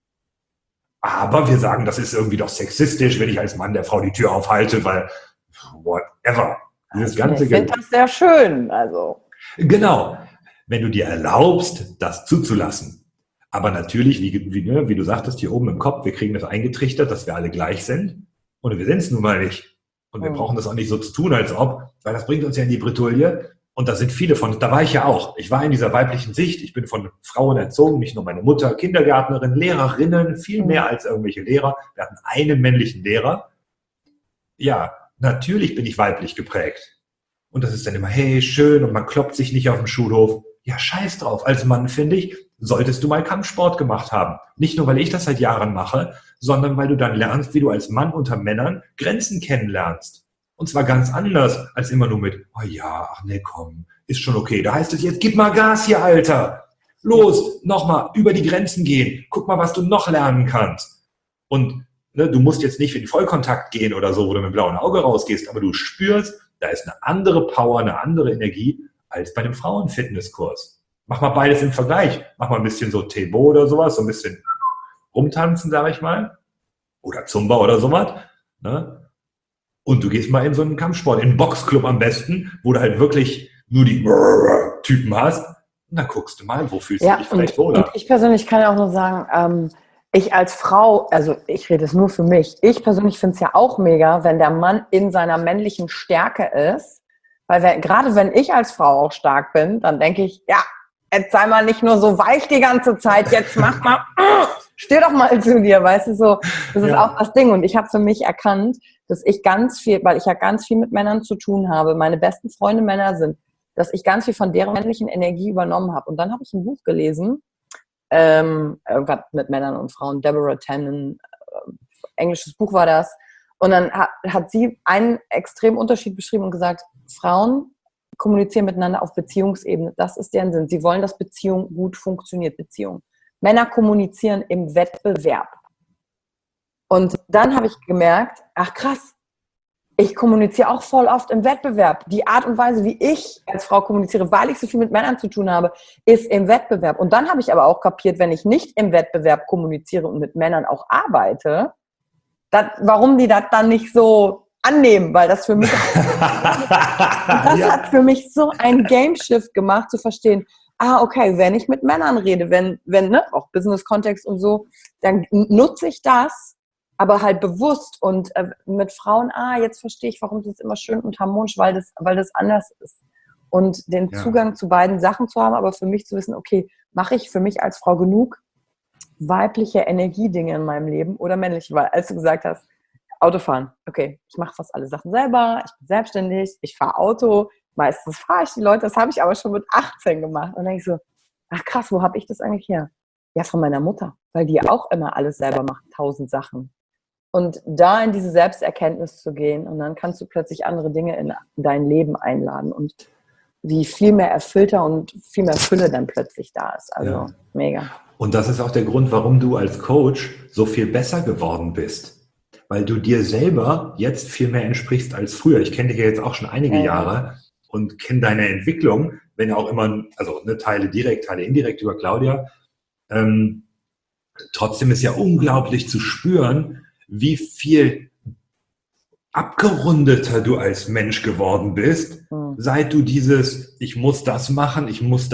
Aber wir sagen, das ist irgendwie doch sexistisch, wenn ich als Mann der Frau die Tür aufhalte, weil whatever. Ich finde das sehr schön. Also. Genau, wenn du dir erlaubst, das zuzulassen. Aber natürlich, wie du sagtest, hier oben im Kopf, wir kriegen das eingetrichtert, dass wir alle gleich sind. Und wir sind es nun mal nicht. Und wir brauchen das auch nicht so zu tun, als ob, weil das bringt uns ja in die Bredouille. Und da sind viele von, da war ich ja auch. Ich war in dieser weiblichen Sicht, ich bin von Frauen erzogen, nicht nur meine Mutter, Kindergärtnerin, Lehrerinnen, viel mehr als irgendwelche Lehrer. Wir hatten einen männlichen Lehrer. Ja, natürlich bin ich weiblich geprägt. Und das ist dann immer, hey, schön, und man kloppt sich nicht auf dem Schulhof. Ja, scheiß drauf. Als Mann, finde ich, solltest du mal Kampfsport gemacht haben. Nicht nur, weil ich das seit Jahren mache, sondern weil du dann lernst, wie du als Mann unter Männern Grenzen kennenlernst. Und zwar ganz anders, als immer nur mit, oh ja, ach nee, komm, ist schon okay. Da heißt es jetzt, gib mal Gas hier, Alter. Los, nochmal, über die Grenzen gehen. Guck mal, was du noch lernen kannst. Und du musst jetzt nicht in den Vollkontakt gehen oder so, wo du mit dem blauen Auge rausgehst, aber du spürst, da ist eine andere Power, eine andere Energie als bei einem Frauenfitnesskurs. Mach mal beides im Vergleich. Mach mal ein bisschen so Tebo oder sowas, so ein bisschen rumtanzen, sage ich mal. Oder Zumba oder sowas. Ne? Und du gehst mal in so einen Kampfsport, in einen Boxclub am besten, wo du halt wirklich nur die Typen hast. Und dann guckst du mal, wo fühlst du dich vielleicht wohler. Und ich persönlich kann ja auch nur sagen, ich als Frau, also ich rede es nur für mich, ich persönlich finde es ja auch mega, wenn der Mann in seiner männlichen Stärke ist, weil gerade wenn ich als Frau auch stark bin, dann denke ich, ja, jetzt sei mal nicht nur so weich die ganze Zeit, jetzt mach mal, steh doch mal zu dir, weißt du, so, das ist auch das Ding. Und ich habe für mich erkannt, dass ich ganz viel, weil ich ja ganz viel mit Männern zu tun habe, meine besten Freunde Männer sind, dass ich ganz viel von deren männlichen Energie übernommen habe. Und dann habe ich ein Buch gelesen, irgendwas mit Männern und Frauen, Deborah Tannen, englisches Buch war das. Und dann hat sie einen extremen Unterschied beschrieben und gesagt, Frauen kommunizieren miteinander auf Beziehungsebene. Das ist deren Sinn. Sie wollen, dass Beziehung gut funktioniert, Beziehung. Männer kommunizieren im Wettbewerb. Und dann habe ich gemerkt, ach krass, ich kommuniziere auch voll oft im Wettbewerb. Die Art und Weise, wie ich als Frau kommuniziere, weil ich so viel mit Männern zu tun habe, ist im Wettbewerb. Und dann habe ich aber auch kapiert, wenn ich nicht im Wettbewerb kommuniziere und mit Männern auch arbeite, warum die das dann nicht so annehmen, weil das für mich hat für mich so ein Game-Shift gemacht, zu verstehen, okay, wenn ich mit Männern rede, wenn auch Business-Kontext und so, dann nutze ich das, aber halt bewusst und mit Frauen, jetzt verstehe ich, warum das immer schön und harmonisch, weil das anders ist. Und den Zugang zu beiden Sachen zu haben, aber für mich zu wissen, okay, mache ich für mich als Frau genug weibliche Energiedinge in meinem Leben oder männliche? Weil als du gesagt hast, Autofahren, okay, ich mache fast alle Sachen selber, ich bin selbstständig, ich fahre Auto, meistens fahre ich die Leute, das habe ich aber schon mit 18 gemacht. Und dann denke ich so, ach krass, wo habe ich das eigentlich her? Ja, von meiner Mutter, weil die auch immer alles selber macht, 1000 Sachen. Und da in diese Selbsterkenntnis zu gehen und dann kannst du plötzlich andere Dinge in dein Leben einladen und wie viel mehr erfüllter und viel mehr Fülle dann plötzlich da ist. Also mega. Und das ist auch der Grund, warum du als Coach so viel besser geworden bist. Weil du dir selber jetzt viel mehr entsprichst als früher. Ich kenne dich ja jetzt auch schon einige Jahre und kenne deine Entwicklung. wenn auch immer, also ne, Teile direkt, Teile indirekt über Claudia. Trotzdem ist ja unglaublich zu spüren, wie viel abgerundeter du als Mensch geworden bist, seit du dieses, ich muss das machen,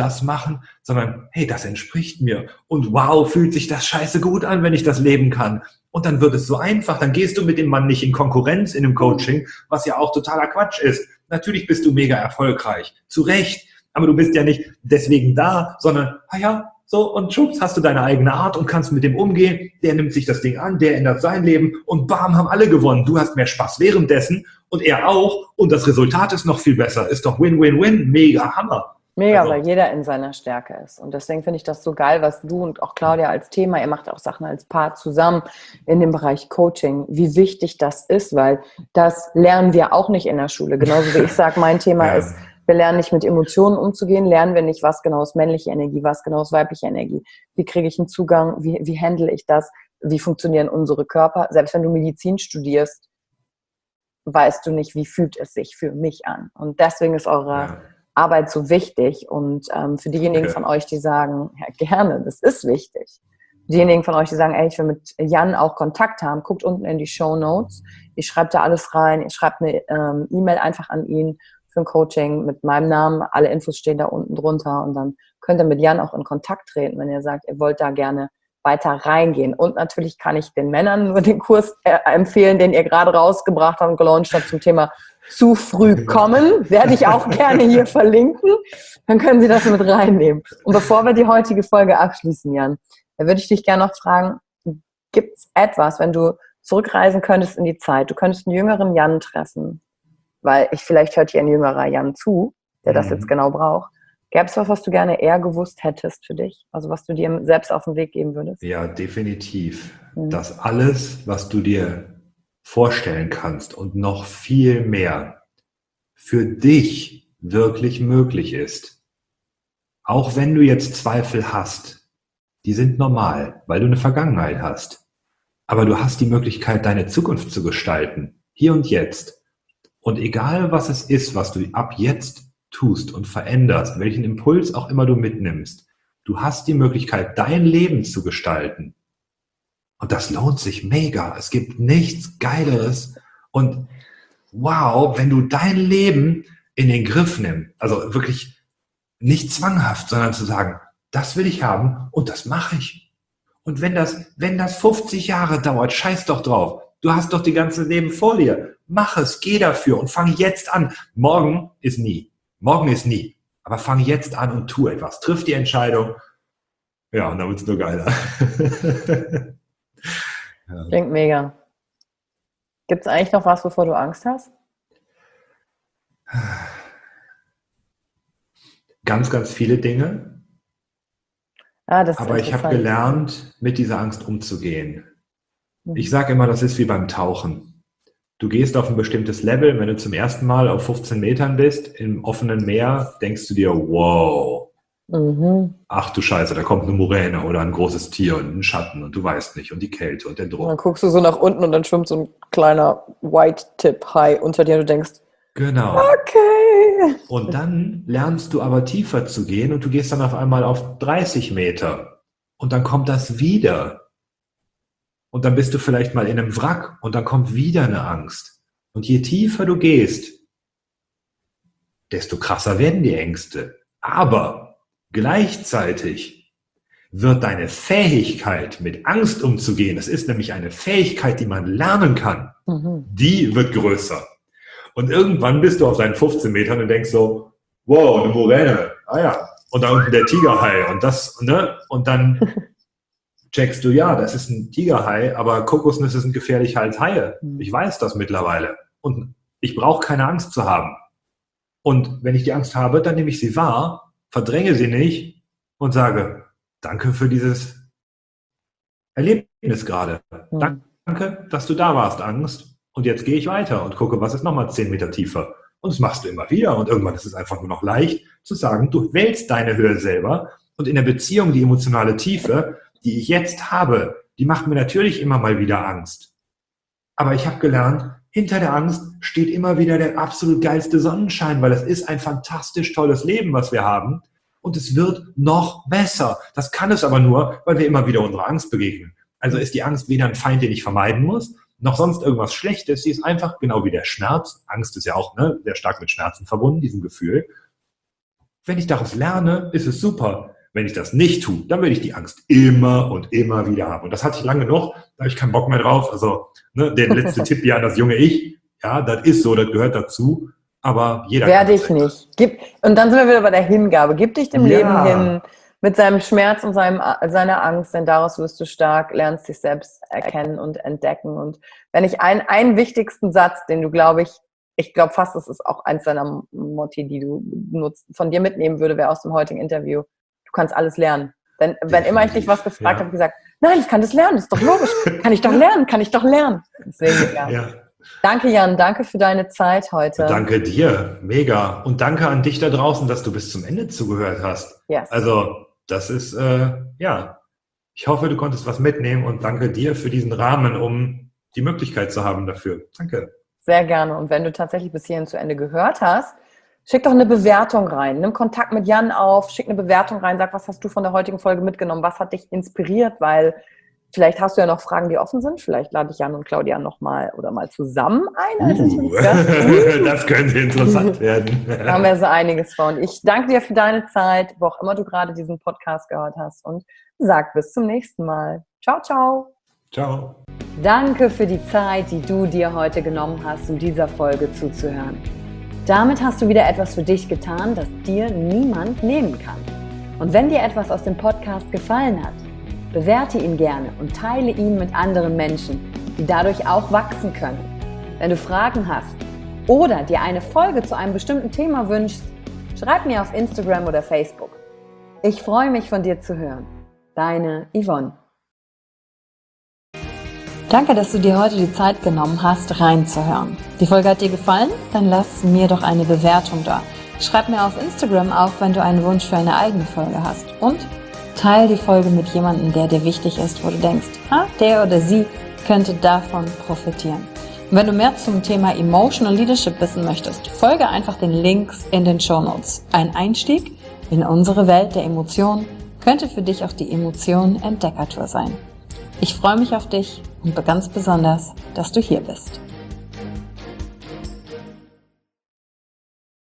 sondern hey, das entspricht mir. Und wow, fühlt sich das scheiße gut an, wenn ich das leben kann. Und dann wird es so einfach, dann gehst du mit dem Mann nicht in Konkurrenz in einem Coaching, was ja auch totaler Quatsch ist. Natürlich bist du mega erfolgreich, zu Recht, aber du bist ja nicht deswegen da, sondern, so, und schubs, hast du deine eigene Art und kannst mit dem umgehen. Der nimmt sich das Ding an, der ändert sein Leben und bam, haben alle gewonnen. Du hast mehr Spaß währenddessen und er auch und das Resultat ist noch viel besser. Ist doch Win-Win-Win, mega Hammer. Mega, also, weil jeder in seiner Stärke ist. Und deswegen finde ich das so geil, was du und auch Claudia als Thema, ihr macht auch Sachen als Paar zusammen in dem Bereich Coaching, wie wichtig das ist, weil das lernen wir auch nicht in der Schule. Genauso wie ich sage, mein Thema ist, wir lernen nicht mit Emotionen umzugehen, lernen wir nicht, was genau ist männliche Energie, was genau ist weibliche Energie, wie kriege ich einen Zugang, wie handle ich das, wie funktionieren unsere Körper. Selbst wenn du Medizin studierst, weißt du nicht, wie fühlt es sich für mich an. Und deswegen ist eure Arbeit so wichtig. Und für diejenigen von euch, die sagen, ja gerne, das ist wichtig. Diejenigen von euch, die sagen, ey, ich will mit Jan auch Kontakt haben, guckt unten in die Shownotes. Ich schreibe da alles rein, ich schreibe eine E-Mail einfach an ihn für ein Coaching mit meinem Namen. Alle Infos stehen da unten drunter. Und dann könnt ihr mit Jan auch in Kontakt treten, wenn ihr sagt, ihr wollt da gerne weiter reingehen. Und natürlich kann ich den Männern nur den Kurs empfehlen, den ihr gerade rausgebracht habt und gelauncht habt zum Thema zu früh kommen. Werde ich auch gerne hier verlinken. Dann können Sie das mit reinnehmen. Und bevor wir die heutige Folge abschließen, Jan, da würde ich dich gerne noch fragen, gibt es etwas, wenn du zurückreisen könntest in die Zeit, du könntest einen jüngeren Jan treffen, weil vielleicht hört hier ein jüngerer Jan zu, der das jetzt genau braucht. Gäbe es was du gerne eher gewusst hättest für dich? Also was du dir selbst auf den Weg geben würdest? Ja, definitiv. Dass alles, was du dir vorstellen kannst und noch viel mehr für dich wirklich möglich ist. Auch wenn du jetzt Zweifel hast, die sind normal, weil du eine Vergangenheit hast. Aber du hast die Möglichkeit, deine Zukunft zu gestalten, hier und jetzt. Und egal, was es ist, was du ab jetzt tust und veränderst, welchen Impuls auch immer du mitnimmst, du hast die Möglichkeit, dein Leben zu gestalten. Und das lohnt sich mega. Es gibt nichts Geileres. Und wow, wenn du dein Leben in den Griff nimmst, also wirklich nicht zwanghaft, sondern zu sagen, das will ich haben und das mache ich. Und wenn das 50 Jahre dauert, scheiß doch drauf. Du hast doch die ganze Leben vor dir. Mach es, geh dafür und fang jetzt an. Morgen ist nie. Aber fang jetzt an und tu etwas. Triff die Entscheidung. Ja, und dann wird es nur geiler. Klingt mega. Gibt es eigentlich noch was, wovor du Angst hast? Ganz, ganz viele Dinge. Aber ich habe gelernt, mit dieser Angst umzugehen. Ich sage immer, das ist wie beim Tauchen. Du gehst auf ein bestimmtes Level, wenn du zum ersten Mal auf 15 Metern bist, im offenen Meer, denkst du dir, wow, ach du Scheiße, da kommt eine Muräne oder ein großes Tier und ein Schatten und du weißt nicht und die Kälte und der Druck. Und dann guckst du so nach unten und dann schwimmt so ein kleiner White-Tip-Hai unter dir und du denkst, genau. Okay. Und dann lernst du aber tiefer zu gehen und du gehst dann auf einmal auf 30 Meter und dann kommt das wieder. Und dann bist du vielleicht mal in einem Wrack und dann kommt wieder eine Angst. Und je tiefer du gehst, desto krasser werden die Ängste. Aber gleichzeitig wird deine Fähigkeit, mit Angst umzugehen, das ist nämlich eine Fähigkeit, die man lernen kann, die wird größer. Und irgendwann bist du auf deinen 15 Metern und denkst so, wow, eine Moräne, ja. Und da unten der Tigerhai und das, ne? Und dann checkst du, ja, das ist ein Tigerhai, aber Kokosnüsse sind gefährlicher als Haie. Ich weiß das mittlerweile. Und ich brauche keine Angst zu haben. Und wenn ich die Angst habe, dann nehme ich sie wahr, verdränge sie nicht und sage, danke für dieses Erlebnis gerade. Danke, dass du da warst, Angst. Und jetzt gehe ich weiter und gucke, was ist nochmal 10 Meter tiefer. Und das machst du immer wieder. Und irgendwann ist es einfach nur noch leicht zu sagen, du wählst deine Höhe selber. Und in der Beziehung die emotionale Tiefe, die ich jetzt habe, die macht mir natürlich immer mal wieder Angst. Aber ich habe gelernt, hinter der Angst steht immer wieder der absolut geilste Sonnenschein, weil es ist ein fantastisch tolles Leben, was wir haben. Und es wird noch besser. Das kann es aber nur, weil wir immer wieder unserer Angst begegnen. Also ist die Angst weder ein Feind, den ich vermeiden muss, noch sonst irgendwas Schlechtes. Sie ist einfach genau wie der Schmerz. Angst ist ja auch sehr stark mit Schmerzen verbunden, diesem Gefühl. Wenn ich daraus lerne, ist es super. Wenn ich das nicht tue, dann werde ich die Angst immer und immer wieder haben. Und das hatte ich lange genug, da habe ich keinen Bock mehr drauf. Also der letzte Tipp hier an das junge Ich, ja, das ist so, das gehört dazu. Aber jeder werde ich nicht. Und dann sind wir wieder bei der Hingabe. Gib dich dem Leben hin, mit seinem Schmerz und seiner Angst, denn daraus wirst du stark, lernst dich selbst erkennen und entdecken. Und wenn ich einen wichtigsten Satz, den du, ich glaube fast, das ist auch eins deiner Motti, die du nutzt, von dir mitnehmen würde, wäre aus dem heutigen Interview: Du kannst alles lernen. Denn wenn immer ich dich was gefragt habe, gesagt, nein, ich kann das lernen, das ist doch logisch. Kann ich doch lernen. Deswegen, ja. Danke, Jan. Danke für deine Zeit heute. Danke dir. Mega. Und danke an dich da draußen, dass du bis zum Ende zugehört hast. Yes. Also, das ist, ich hoffe, du konntest was mitnehmen und danke dir für diesen Rahmen, um die Möglichkeit zu haben dafür. Danke. Sehr gerne. Und wenn du tatsächlich bis hierhin zu Ende gehört hast, schick doch eine Bewertung rein. Nimm Kontakt mit Jan auf, schick eine Bewertung rein, sag, was hast du von der heutigen Folge mitgenommen, was hat dich inspiriert, weil vielleicht hast du ja noch Fragen, die offen sind. Vielleicht lade ich Jan und Claudia mal zusammen ein. Das könnte interessant werden. Da haben wir so einiges vor. Und ich danke dir für deine Zeit, wo auch immer du gerade diesen Podcast gehört hast. Und sag bis zum nächsten Mal. Ciao, ciao. Ciao. Danke für die Zeit, die du dir heute genommen hast, um dieser Folge zuzuhören. Damit hast du wieder etwas für dich getan, das dir niemand nehmen kann. Und wenn dir etwas aus dem Podcast gefallen hat, bewerte ihn gerne und teile ihn mit anderen Menschen, die dadurch auch wachsen können. Wenn du Fragen hast oder dir eine Folge zu einem bestimmten Thema wünschst, schreib mir auf Instagram oder Facebook. Ich freue mich, von dir zu hören. Deine Yvonne. Danke, dass du dir heute die Zeit genommen hast, reinzuhören. Die Folge hat dir gefallen? Dann lass mir doch eine Bewertung da. Schreib mir auf Instagram auch, wenn du einen Wunsch für eine eigene Folge hast. Und teile die Folge mit jemandem, der dir wichtig ist, wo du denkst, der oder sie könnte davon profitieren. Und wenn du mehr zum Thema Emotional Leadership wissen möchtest, folge einfach den Links in den Shownotes. Ein Einstieg in unsere Welt der Emotionen könnte für dich auch die Emotionen-Entdeckertour sein. Ich freue mich auf dich und ganz besonders, dass du hier bist.